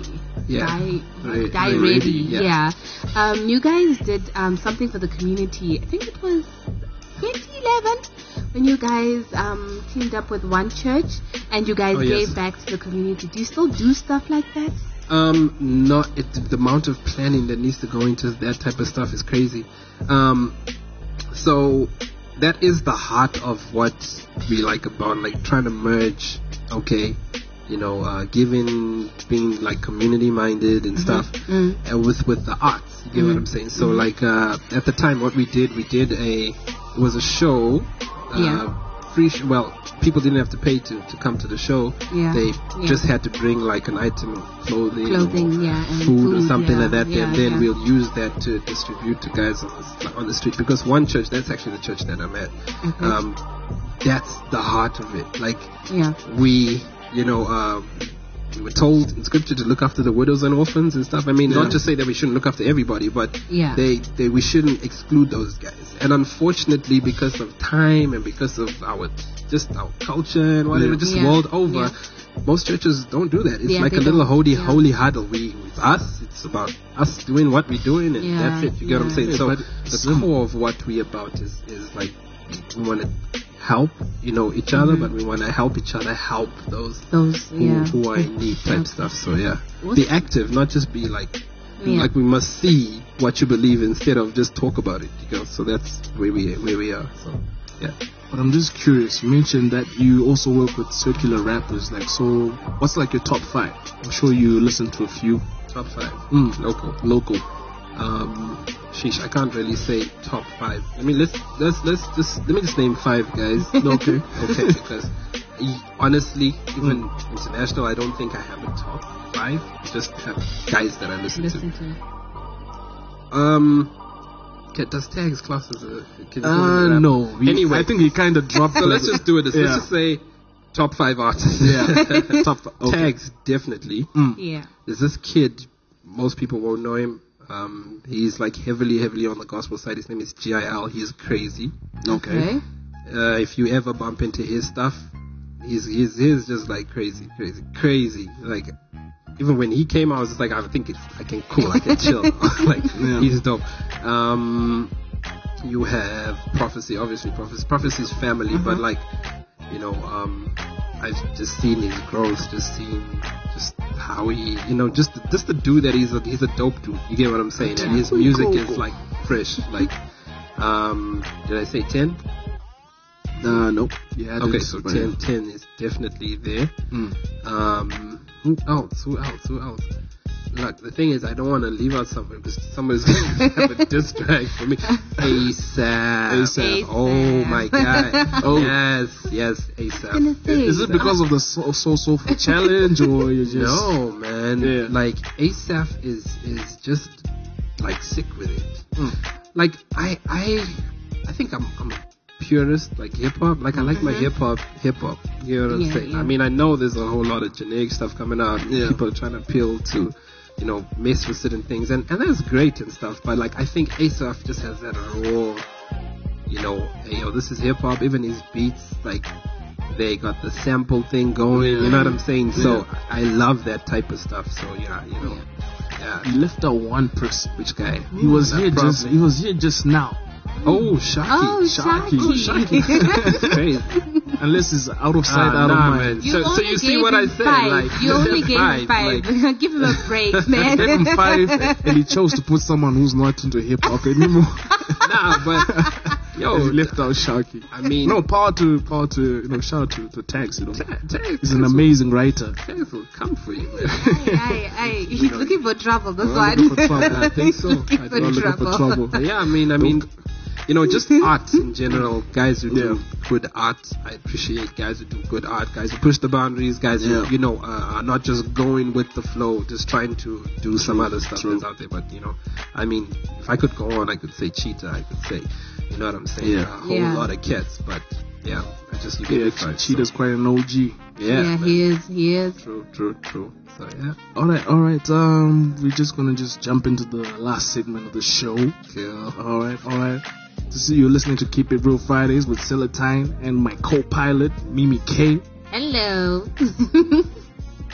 Yeah. Guy, Ray- Guy Ray Reddy. Reddy, Yeah. yeah. Um, you guys did um, something for the community. I think it was twenty eleven when you guys um, teamed up with one church and you guys Oh, yes. gave back to the community. Do you still do stuff like that? Um, not it, the amount of planning that needs to go into that type of stuff is crazy. Um, so that is the heart of what we like about like trying to merge. Okay, you know, uh, giving, being like community minded and stuff, Mm. and with with the arts. You get what I'm saying? So like uh, at the time, what we did, we did a it was a show. Uh, Yeah. Free sh- well, people didn't have to pay to, to come to the show. Yeah. They Yeah. just had to bring like an item of clothing, Clothing, or yeah, and food, or food, something yeah, like that, yeah, and then yeah. we'll use that to distribute to guys on the, on the street. Because one church, that's actually the church that I'm at. Okay. Um, that's the heart of it. Like Yeah. we, you know, um, we were told in scripture to look after the widows and orphans and stuff. I mean, Yeah. not to say that we shouldn't look after everybody, but Yeah. they, they we shouldn't exclude those guys. And unfortunately, because of time and because of our just our culture and whatever, Yeah. just Yeah. world over, Yeah. most churches don't do that. It's Yeah, like they a little don't. holy Yeah. holy huddle. We with us, it's about us doing what we're doing, and Yeah. that's it. You get what I'm Yeah. saying? Yeah, So but the sim- core of what we about is is like we want to help, you know, each other, Mhm. but we want to help each other help those Those, who, yeah. who are in need type Yeah. stuff. So yeah, What's- be active, not just be like Yeah. like we must see what you believe instead of just talk about it. You know, so that's where we where we are. So yeah. But I'm just curious. You mentioned that you also work with circular rappers. Like, so what's like your top five? I'm sure you listen to a few. Top five Mm. local. Local. Um, sheesh, I can't really say top five. I mean, let's let's let's just let me just name five guys. Okay. Okay, because e- honestly, even international, I don't think I have a top five. I just have guys that I listen, Listen to. to. Um, okay, does tags class as a? Can you call Uh, it a rap? no. We, Anyway. I think he kind of dropped. So the- let's just do it. This. Yeah. Let's just say top five artists. Yeah. Top five. Okay. Tags definitely. Mm. Yeah. There's this kid. Most people won't know him. Um, he's like heavily, heavily on the gospel side. His name is G I L. He's crazy. Okay. Uh, if you ever bump into his stuff, he's he's he's just like crazy, crazy, crazy. Like even when he came out, I was just like, I think it's I can cool, I can chill. Like Yeah. he's dope. Um, you have Prophecy, obviously Prophecy. Prophecy's family, but like you know, um, I've just seen his growth, just seen just how he, you know, just just the dude that he's a he's a dope dude. You get what I'm saying? And his Cool, music cool, is cool. like fresh. Like, um, did I say ten? Uh, nope. Yeah. I Okay, did, so but ten, ten is definitely there. Mm. Um, who else? Who else? Who else? Look, the thing is, I don't want to leave out somebody because somebody's going to have a diss track for me. ASAP. A$AP. Oh my god. Oh. Yes, yes, Gonna ASAP. say. Is it because of the so so soulful challenge, or you just No, man. Yeah. Like ASAP is is just like sick with it. Mm. Like I I I think I'm I'm a purist, like hip hop. Like I like my Mhm. hip hop hip hop. You know what I'm Yeah, saying? yeah. I mean, I know there's a whole lot of generic stuff coming out. Yeah. People are trying to appeal to, you know, mess with certain things, and and that's great and stuff. But like I think ASAP just has that raw, you know, hey yo, this is hip hop. Even his beats, like they got the sample thing going. You know what I'm saying? So I love that type of stuff. So yeah, you know, yeah. You left out one person. Which guy? He was That here just. probably- He was here just now. Oh, Shaki. Oh, Shaki. Shaki. That's crazy. Unless he's out of sight, Ah, out nah, of man. mind. You So- so only you see gave what I him said, Five. like, you only five, gave him five. Give him a break, man. Gave him five, and he chose to put someone who's not into hip hop anymore. Nah, but yo, And he left out Sharky. I mean, No, power to power to you know, shout out to, to Tags, you know. Ta- Tags- He's an Tags will- amazing writer. Tags will come for you, man. Aye, aye, aye. He's looking for trouble, this We're one. looking for trouble. I think so. Looking I for don't look for trouble. But yeah, I mean, I mean, you know, just art in general. Guys who do good art, I appreciate guys who do good art. Guys who push the boundaries. Guys Yeah. who, you know, uh, are not just going with the flow, just trying to do some other stuff true. that's out there. But you know, I mean, if I could go on, I could say Cheetah. I could say, you know what I'm saying? Yeah. A whole Yeah. lot of cats. But yeah, I just look Yeah, at it. Cheetah's quite an O G. Yeah, Yeah, he is, he is. True, true, true. So yeah, All right, all right. Um, we're just gonna just jump into the last segment of the show. cool. All right, all right. To see you listening to Keep It Real Fridays with Celatine and my co-pilot Mimi K. Hello.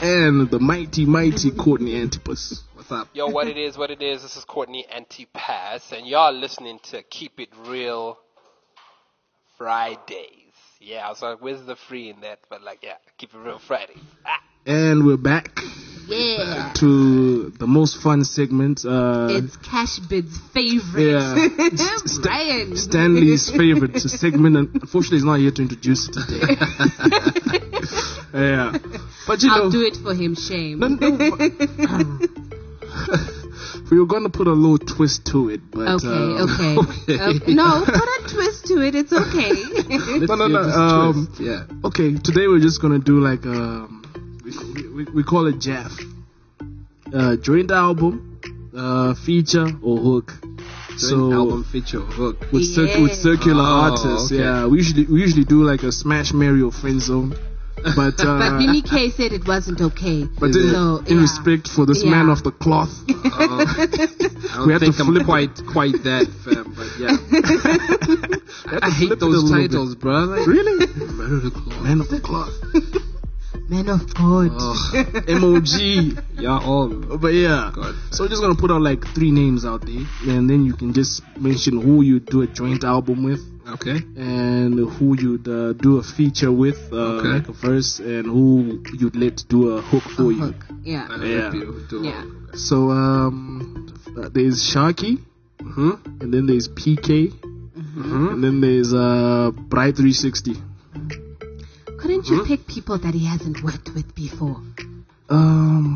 and the mighty, mighty Courtney Antipas. What's up? Yo, what it is, what it is. This is Courtney Antipas, and y'all listening to Keep It Real Fridays. Yeah, I was like, where's the free in that? But like, yeah, Keep It Real Fridays. Ah. And we're back Yeah. to the most fun segment. Uh, It's Cash Bid's favorite. Yeah. Brian. Stanley's favorite segment. And unfortunately, he's not here to introduce it today. Yeah. But you know. I'll do it for him, shame. No, no, we were going to put a little twist to it, but Okay, uh, okay. okay. No, put a twist to it. It's okay. no, no, no. Let's Um, twist, yeah. Okay, today we're just gonna do like um, we we, we call it J A F, uh, joint album, uh, feature or hook. So album feature hook. with cir- Yeah. with circular Oh, artists. okay. Yeah, we usually we usually do like a smash, marry or friend zone, but uh, But Mimi K said it wasn't okay. but in, so, in yeah. respect for this Yeah. man of the cloth, Uh, I don't We had to think I'm flip it. quite quite that fam, but yeah. I hate flip it a those little titles, bro. Like, really, Man of the Cloth. man of the cloth, Man of God. Oh, M O G. yeah, all. But yeah, God. so we're just gonna put out like three names out there, and then you can just mention who you do a joint album with, Okay. and who you'd uh, do a feature with, uh, Okay. like a verse, and who you'd let do a hook for A you. hook. Yeah. I Yeah. hope you do. Yeah. So um, uh, there's Sharky, Mm-hmm. and then there's P K, Mm-hmm. and then there's uh, Bright three sixty. Couldn't you pick people that he hasn't worked with before? Um,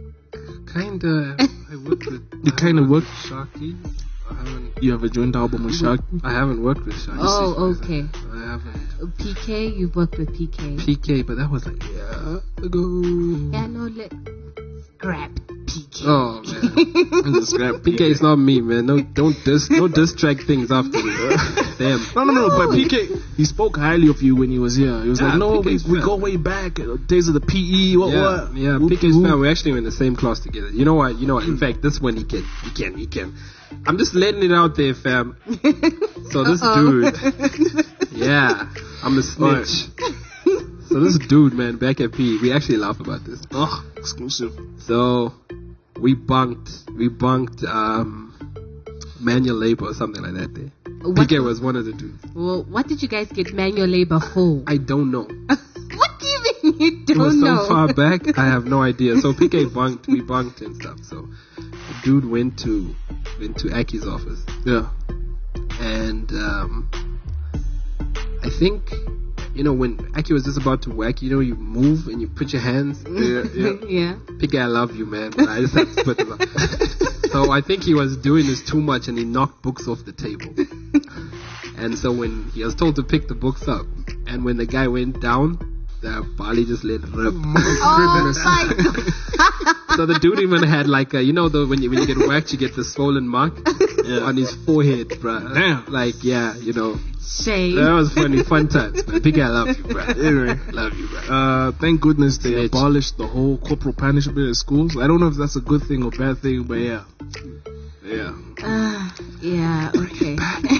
Kinda. I worked with. You I kinda haven't worked- with Sharky. I haven't. you have a joint album with Sharky. I haven't worked with Sharky. Oh, okay. I haven't. P K, you've worked with P K. P K, but that was like yeah ago. Yeah, no, let scrap P K. Oh man. Just grab P K is not me, man. No, don't dis, no distract things after me. Damn. No, no, no, but P K, he spoke highly of you when he was here. He was Yeah, like, no, P we, K's we fan. go way back, uh, days of the P E, what, Yeah, what? yeah. Whoop, P K's whoop. fan. We actually were in the same class together. You know what? You know what? In fact, this one he can, he can, he can. I'm just letting it out there, fam. So this Uh-oh. dude, yeah, I'm a snitch. So this dude, man, back at P, we actually laugh about this. Oh, exclusive. So we bunked, we bunked um, manual labor or something like that. There, What- P K was one of the dudes. Well, what did you guys get manual labor for? I don't know. What do you mean you It was don't so know? far back, I have no idea. So P K bunked, we bunked and stuff. So the dude went to went to Aki's office, Yeah. and um, I think you know when Aki was just about to whack, you know, you move and you put your hands. Yeah, yeah. yeah. P K, I love you, man. But I just have to put them up. So I think he was doing this too much, and he knocked books off the table. And so when he was told to pick the books up, and when the guy went down, the Bali just let rip. Oh my God. So the dude even had like a, you know, the, when you when you get whacked, you get the swollen mark on his forehead, bruh. Damn. Like yeah, you know, Shame. that was funny, fun times, man. Big I love you, bruh. Anyway. Love you, bruh. Uh, thank goodness they Snitch. abolished the whole corporal punishment in schools. I don't know if that's a good thing or bad thing, but yeah. Yeah. Uh, yeah, okay.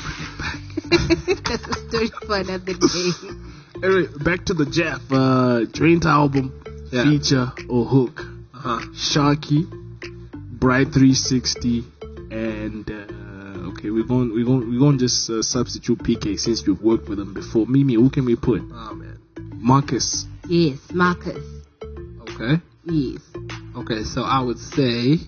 That's a story for another day. Anyway, back to the J A F. Uh, joint album, Yeah. feature or hook. Uh-huh. Sharky, Bright three sixty, and uh, okay, we're going we're going we're going to just uh, substitute P K since you've worked with him before. Mimi, who can we put? Oh man. Marcus. Yes, Marcus. Okay. Yes. Okay, so I would say,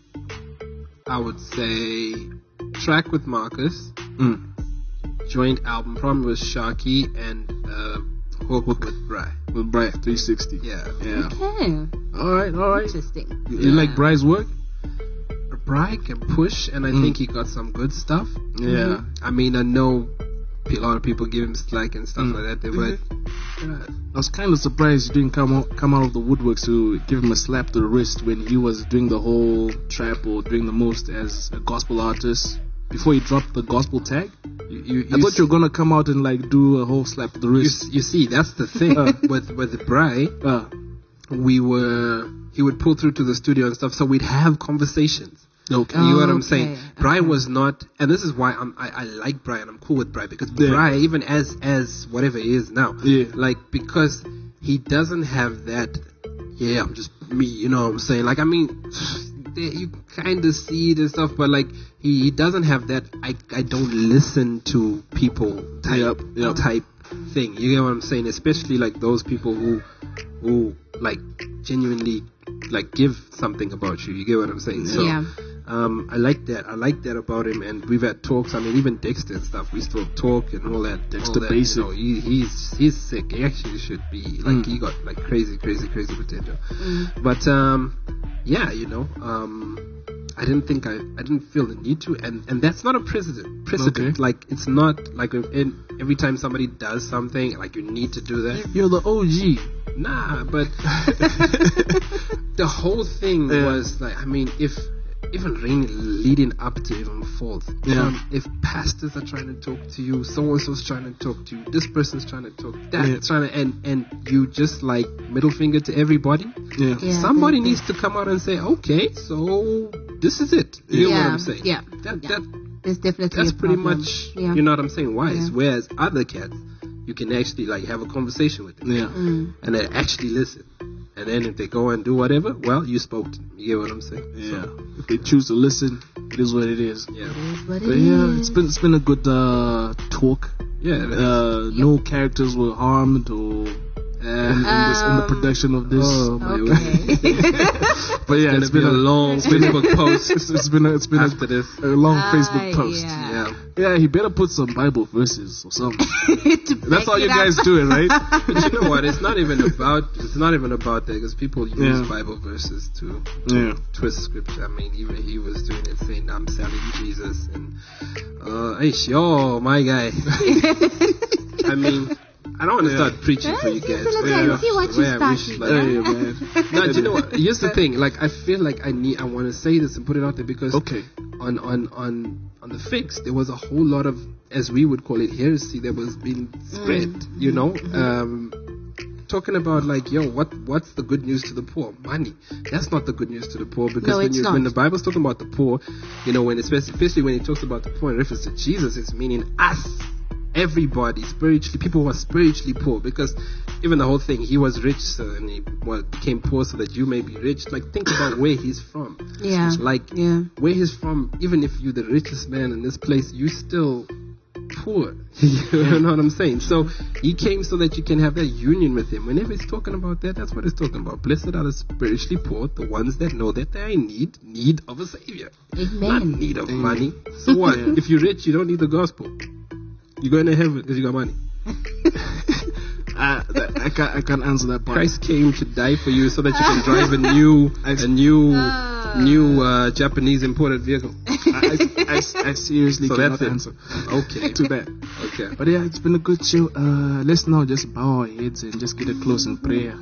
I would say, track with Marcus, Mm. joint album, probably with Sharky, and uh, hook with Bry. With Bright three sixty. Yeah. Yeah. Okay. All right, all right. Interesting. You, you like Bry's work? Bry can push, and I Mm. think he got some good stuff. Yeah. I mean, I know a lot of people give him slack and stuff Mm. like that, but uh, I was kind of surprised you didn't come out, come out of the woodworks to give him a slap to the wrist when he was doing the whole trap or doing the most as a gospel artist before he dropped the gospel tag. you, you, I you thought you were gonna come out and like do a whole slap to the You, wrist. you see, that's the thing Uh. with with Bry. Uh, We were he would pull through to the studio and stuff, so we'd have conversations. okay. You know what I'm Okay, saying? Bry okay. was not, and this is why I'm, I, I like Bry and I'm cool with Bry because Yeah. Bry, even as as whatever he is now, Yeah. like because he doesn't have that, yeah, I'm just me, you know what I'm saying? Like, I mean, they, you kind of see it and stuff, but like, he, he doesn't have that, I, I don't listen to people type, Yep, yep. type thing. You get what I'm saying? Especially like those people who, who like genuinely like give something about you. You get what I'm saying? So, Yeah. Um, I like that. I like that about him, and we've had talks. I mean, even Dexter and stuff. We still talk and all that. Dexter all that, Basic. You know, he, he's he's sick. He actually should be like he got like crazy, crazy, crazy potential. But um, yeah, you know, um, I didn't think I I didn't feel the need to, and and that's not a precedent. Precedent. Okay. Like it's not like in, every time somebody does something, like you need to do that. You're the O G. Nah, but the whole thing Yeah. was like, I mean, if even re- leading up to even falls, Yeah. um, if pastors are trying to talk to you, so and so's trying to talk to you, this person's trying to talk, that's Yeah. trying to, and and you just like middle finger to everybody. Yeah. Yeah, Somebody that's- needs to come out and say, okay, so this is it. You know what Yeah, I'm saying? yeah, That yeah. that There's definitely that's a pretty problem. much, Yeah. you know what I'm saying, wise. Yeah. Whereas other cats, you can actually like have a conversation with them Yeah. Mm. and they actually listen. And then if they go and do whatever, well, you spoke to them. You get what I'm saying? Yeah. So, If they choose to listen, it is what it is. yeah. That's what it But yeah, is. it's been it's been a good uh, talk. Yeah. Uh, no characters were harmed or in, in, this, in the Um, production of this. oh my Okay. But yeah, It's it's been been a long it's been a- Facebook post It's, it's been a, it's been after a, this. a long Ah, Facebook post. yeah. Yeah. Yeah, he better put some Bible verses or something. To That's back all you it up. guys doing, right? But you know what? It's not even about. It's not even about that because people use Yeah. Bible verses to, Yeah. twist scripture. I mean, even he was doing it, saying, "I'm selling Jesus," and uh, hey, yo, my guy. I mean, I don't want to Yeah. start preaching for you guys. Listen, but, listen, uh, see what the you way I wish, started, like- Hey, man. No, do you know what? Here's the thing. Like, I feel like I need. I want to say this and put it out there because Okay. on on on on the fix there was a whole lot of, as we would call it, heresy that was being spread. You know, um, talking about like, yo, what what's the good news to the poor? Money. That's not the good news to the poor because No, when it's you not. when the Bible's talking about the poor, you know, when especially, especially when it talks about the poor in reference to Jesus, it's meaning us. Everybody spiritually, people who are spiritually poor, because even the whole thing, he was rich so, and he well, became poor so that you may be rich. Like, think about where he's from. Yeah. Like, Yeah. where he's from, even if you're the richest man in this place, you still poor. You know what I'm saying? So he came so that you can have that union with him. Whenever he's talking about that, that's what he's talking about. Blessed are the spiritually poor, the ones that know that they are in need, need of a savior, not Amen. need of money. So what? If you're rich, you don't need the gospel. You're going to heaven because you got money. I, I, can't, I can't answer that part. Christ came to die for you so that you can drive a new, a new, new uh, Japanese imported vehicle. I, I, I, I seriously So cannot that's it. answer Okay. to that. Okay. But yeah, it's been a good show. Uh, let's now just bow our heads and just get it close in prayer.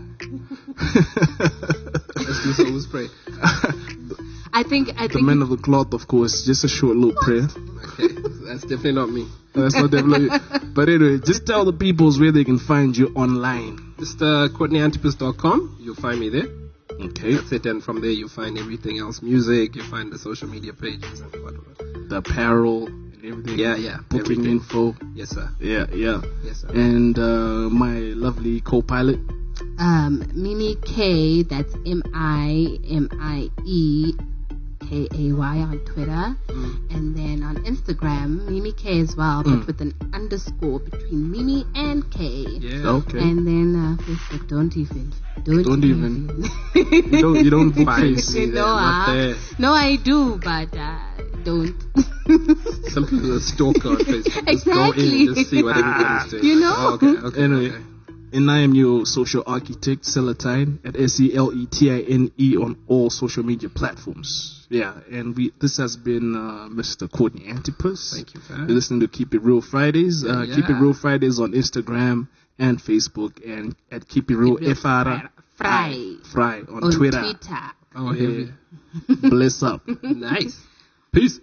Let's do so. Let's pray. I think I The think men of the cloth, of course, just a short little prayer. Okay. That's definitely not me. That's not definitely. But anyway, just tell the peoples where they can find you online. Just uh, Courtney Antipas dot com. You'll find me there. Okay. That's it. And from there, you'll find everything else. Music. You'll find the social media pages and whatnot. The apparel and everything. Yeah, yeah. Booking everything. info. Yes, sir. Yeah, yeah. Yes, sir. And uh, my lovely co-pilot. um Mimi K, that's M I M I E K A Y on Twitter, and then on Instagram Mimi K as well, but Mm. with an underscore between Mimi and K. Yeah. Okay. And then uh, Facebook, don't even, don't, Don't even. You don't. You don't book Fine. face. See, no, they're not uh, there. no, I do, but uh, don't. Some people are stalker on Facebook. Just go in Exactly. and just see what everybody's doing. You know? Oh, okay, okay, Anyway. okay. And I am your social architect, Celatine, at S E L E T I N E on all social media platforms. Yeah, and we this has been uh, Mister Courtney Antipas. Thank you, You're fam. listening to Keep It Real Fridays. Uh, Yeah. Keep It Real Fridays on Instagram and Facebook, and at Keep It Real Keep It Real Efara Fry. Fry on, On Twitter. Twitter. Oh, Yeah. heavy. Bless up. Nice. Peace.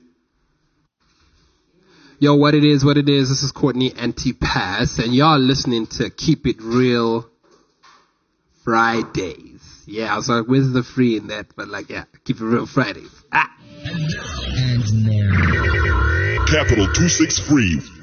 Yo, what it is, what it is. This is Courtney Antipas, and y'all listening to Keep It Real Fridays. Yeah, I was like, where's the free in that? But like, yeah, Keep It Real Fridays. Ah. Capital two six three